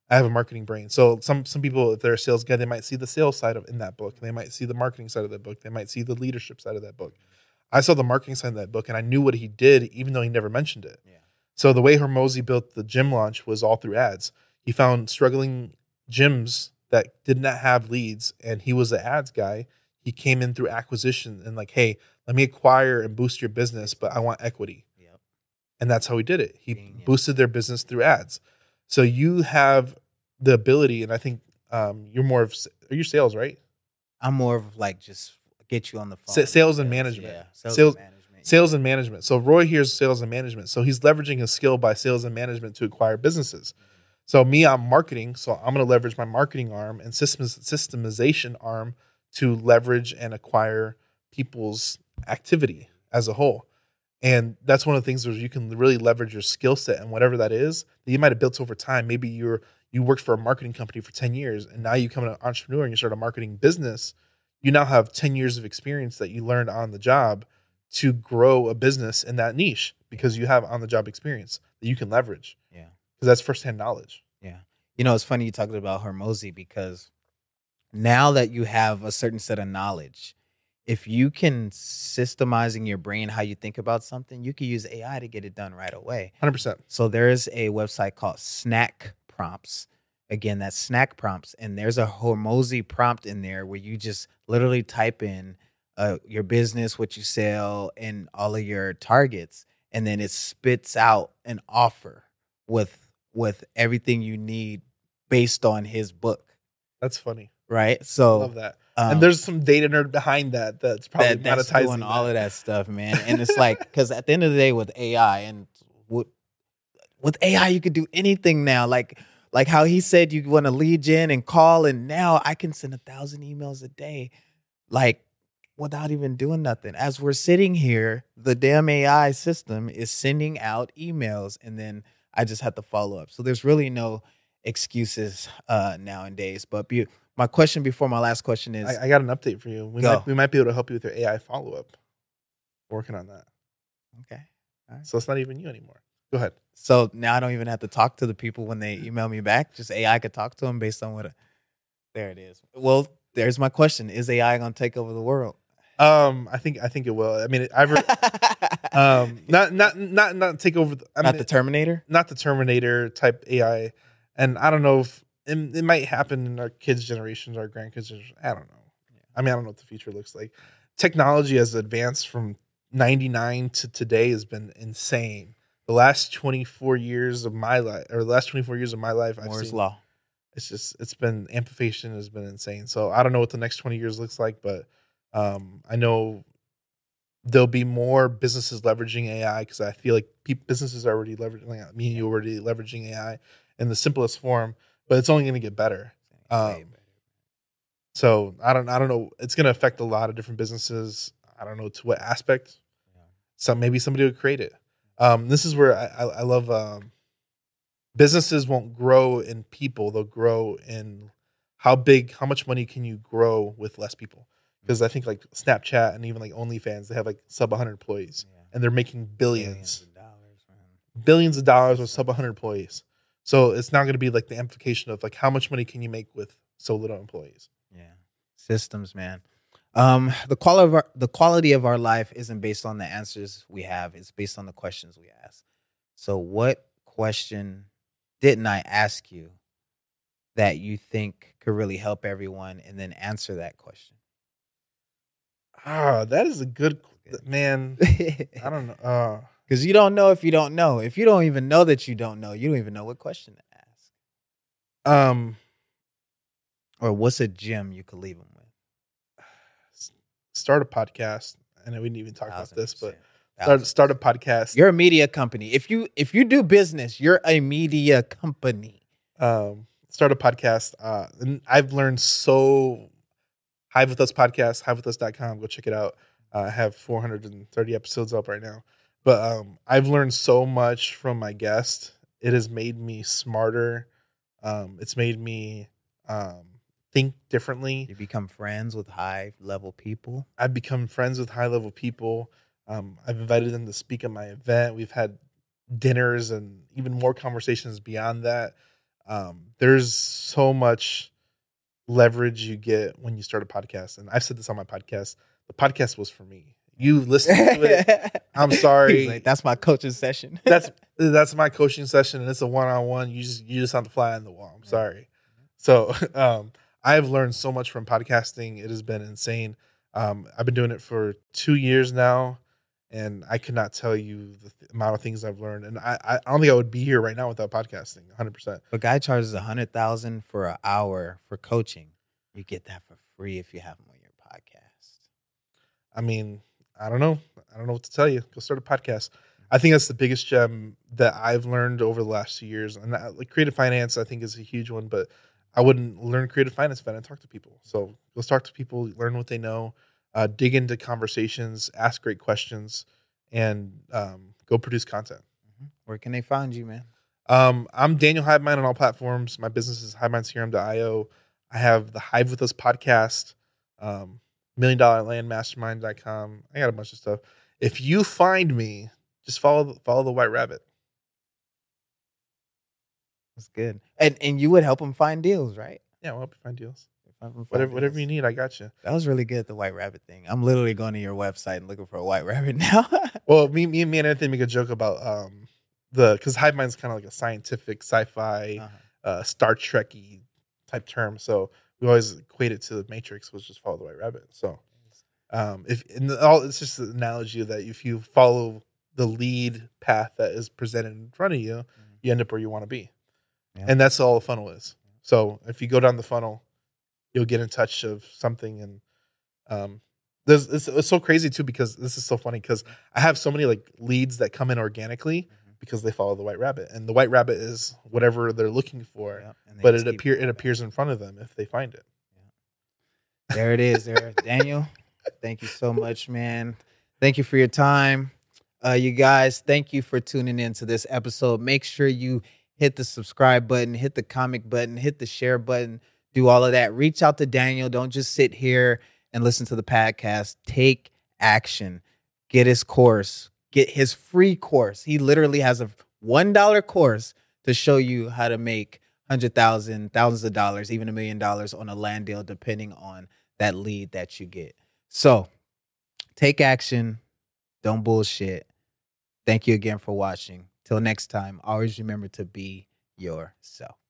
Speaker 2: I have a marketing brain. So some people, if they're a sales guy, they might see the sales side of in that book. They might see the marketing side of that book. They might see the leadership side of that book. I saw the marketing side of that book, and I knew what he did, even though he never mentioned it.
Speaker 1: Yeah.
Speaker 2: So the way Hormozi built the gym launch was all through ads. He found struggling gyms that did not have leads, and he was the ads guy. He came in through acquisition and like, hey, let me acquire and boost your business, but I want equity.
Speaker 1: Yep.
Speaker 2: And that's how he did it. He
Speaker 1: Genius.
Speaker 2: boosted their business through ads. So you have the ability, and I think you're more of, are you sales, right?
Speaker 1: I'm more of like just get you on the phone.
Speaker 2: Sales and management.
Speaker 1: Yeah.
Speaker 2: Sales-
Speaker 1: and management.
Speaker 2: Sales and management. So Roy here's sales and management. So he's leveraging his skill by sales and management to acquire businesses. So me, I'm marketing. So I'm going to leverage my marketing arm and systemization arm to leverage and acquire people's activity as a whole. And that's one of the things where you can really leverage your skill set and whatever that is that you might have built over time. Maybe you worked for a marketing company for 10 years and now you become an entrepreneur and you start a marketing business. You now have 10 years of experience that you learned on the job to grow a business in that niche because you have on the job experience that you can leverage.
Speaker 1: Yeah.
Speaker 2: Because that's firsthand knowledge.
Speaker 1: Yeah. You know, it's funny you talking about Hormozi because now that you have a certain set of knowledge, if you can systemize in your brain how you think about something, you can use AI to get it done right away.
Speaker 2: 100%.
Speaker 1: So there's a website called Snack Prompts. Again, that's Snack Prompts. And there's a Hormozi prompt in there where you just literally type in your business, what you sell, and all of your targets. And then it spits out an offer with everything you need based on his book.
Speaker 2: That's funny.
Speaker 1: Right? So
Speaker 2: Love that. And there's some data nerd behind that that's probably
Speaker 1: that's
Speaker 2: monetizing
Speaker 1: doing all
Speaker 2: that.
Speaker 1: of that stuff, man. And it's like, because at the end of the day with AI and with AI, you could do anything now. Like how he said you want to lead gen and call, and now I can send 1,000 emails a day, like without even doing nothing. As we're sitting here, the damn AI system is sending out emails, and then I just have to follow up. So there's really no excuses nowadays. But my question before my last question is,
Speaker 2: I got an update for you. We might be able to help you with your AI follow-up. Working on that.
Speaker 1: Okay. All right.
Speaker 2: So it's not even you anymore. Go ahead.
Speaker 1: So now I don't even have to talk to the people when they email me back. Just AI could talk to them based on what. There it is. Well, there's my question: is AI going to take over the world?
Speaker 2: I think it will. I mean, not take over.
Speaker 1: Not the Terminator.
Speaker 2: Not the Terminator type AI. And I don't know if it might happen in our kids' generations, our grandkids' generations. I don't know. Yeah. I mean, I don't know what the future looks like. Technology has advanced from 99 to today has been insane. The last 24 years of my life,
Speaker 1: Moore's
Speaker 2: I've seen
Speaker 1: law.
Speaker 2: It's been amplification has been insane. So I don't know what the next 20 years looks like, but I know there'll be more businesses leveraging AI because I feel like businesses are already leveraging. Like me and you already leveraging AI in the simplest form, but it's only going to get better. So I don't know. It's going to affect a lot of different businesses. I don't know to what aspect. So maybe somebody will create it. This is where I love businesses won't grow in people. They'll grow in how much money can you grow with less people? Because I think like Snapchat and even like OnlyFans, they have like sub 100 employees and they're making billions of dollars with sub 100 employees. So it's not going to be like the amplification of like how much money can you make with so little employees?
Speaker 1: Yeah. Systems, man. The quality of our life isn't based on the answers we have. It's based on the questions we ask. So what question didn't I ask you that you think could really help everyone, and then answer that question?
Speaker 2: That is a good man. I don't know.
Speaker 1: Because you don't know if you don't know. If you don't even know that you don't know, you don't even know what question to ask. Or what's a gem you could leave them with?
Speaker 2: Start a podcast. I know we didn't even talk about this, but
Speaker 1: 1,000%.
Speaker 2: start a podcast.
Speaker 1: You're a media company. If you do business, you're a media company.
Speaker 2: Start a podcast. And I've learned so. Hive with Us podcast, hivewithus.com. Go check it out. I have 430 episodes up right now. But I've learned so much from my guest. It has made me smarter. It's made me think differently.
Speaker 1: You become friends with high-level people.
Speaker 2: I've become friends with high-level people. I've invited them to speak at my event. We've had dinners and even more conversations beyond that. There's so much leverage you get when you start a podcast. And I've said this on my podcast. The podcast was for me. You listen to it. I'm sorry.
Speaker 1: He's like, that's my coaching session.
Speaker 2: that's my coaching session, and it's a one-on-one. You just have to fly on the wall. I'm sorry. So I've learned so much from podcasting. It has been insane. I've been doing it for 2 years now, and I could not tell you the amount of things I've learned. And I don't think I would be here right now without podcasting. 100%.
Speaker 1: A guy charges $100,000 for an hour for coaching. You get that for free if you have him on your podcast.
Speaker 2: I mean, I don't know. I don't know what to tell you. Go start a podcast. I think that's the biggest gem that I've learned over the last 2 years. And like creative finance, I think is a huge one, but I wouldn't learn creative finance if I didn't talk to people. So go talk to people, learn what they know, dig into conversations, ask great questions, and go produce content.
Speaker 1: Where can they find you, man?
Speaker 2: I'm Daniel Hivemind on all platforms. My business is HivemindCRM.io. I have the Hive With Us podcast, $1,000,000landmastermind.com. I got a bunch of stuff. If you find me, just follow the White Rabbit.
Speaker 1: That's good. And you would help them find deals, right?
Speaker 2: Yeah, we'll help you find deals.
Speaker 1: Whatever
Speaker 2: Whatever you need, I got you.
Speaker 1: That was really good, the White Rabbit thing. I'm literally going to your website and looking for a White Rabbit now.
Speaker 2: Well, me and Anthony make a joke about because Hivemind's kind of like a scientific sci-fi, Star Trek-y type term. So we always equate it to the Matrix, which is follow the White Rabbit. So it's just an analogy that if you follow the lead path that is presented in front of you, you end up where you want to be. Yeah. And that's all a funnel is. So if you go down the funnel, you'll get in touch of something. And it's so crazy too, because this is so funny because I have so many like leads that come in organically because they follow the White Rabbit, and the White Rabbit is whatever they're looking for, but it appears in front of them if they find it.
Speaker 1: Yeah. There it is. Daniel, thank you so much, man. Thank you for your time. You guys, thank you for tuning in to this episode. Make sure you hit the subscribe button, hit the comment button, hit the share button, do all of that. Reach out to Daniel. Don't just sit here and listen to the podcast. Take action. Get his course. Get his free course. He literally has a $1 course to show you how to make $100,000, thousands of dollars, even $1 million on a land deal, depending on that lead that you get. So take action. Don't bullshit. Thank you again for watching. Till next time, always remember to be yourself.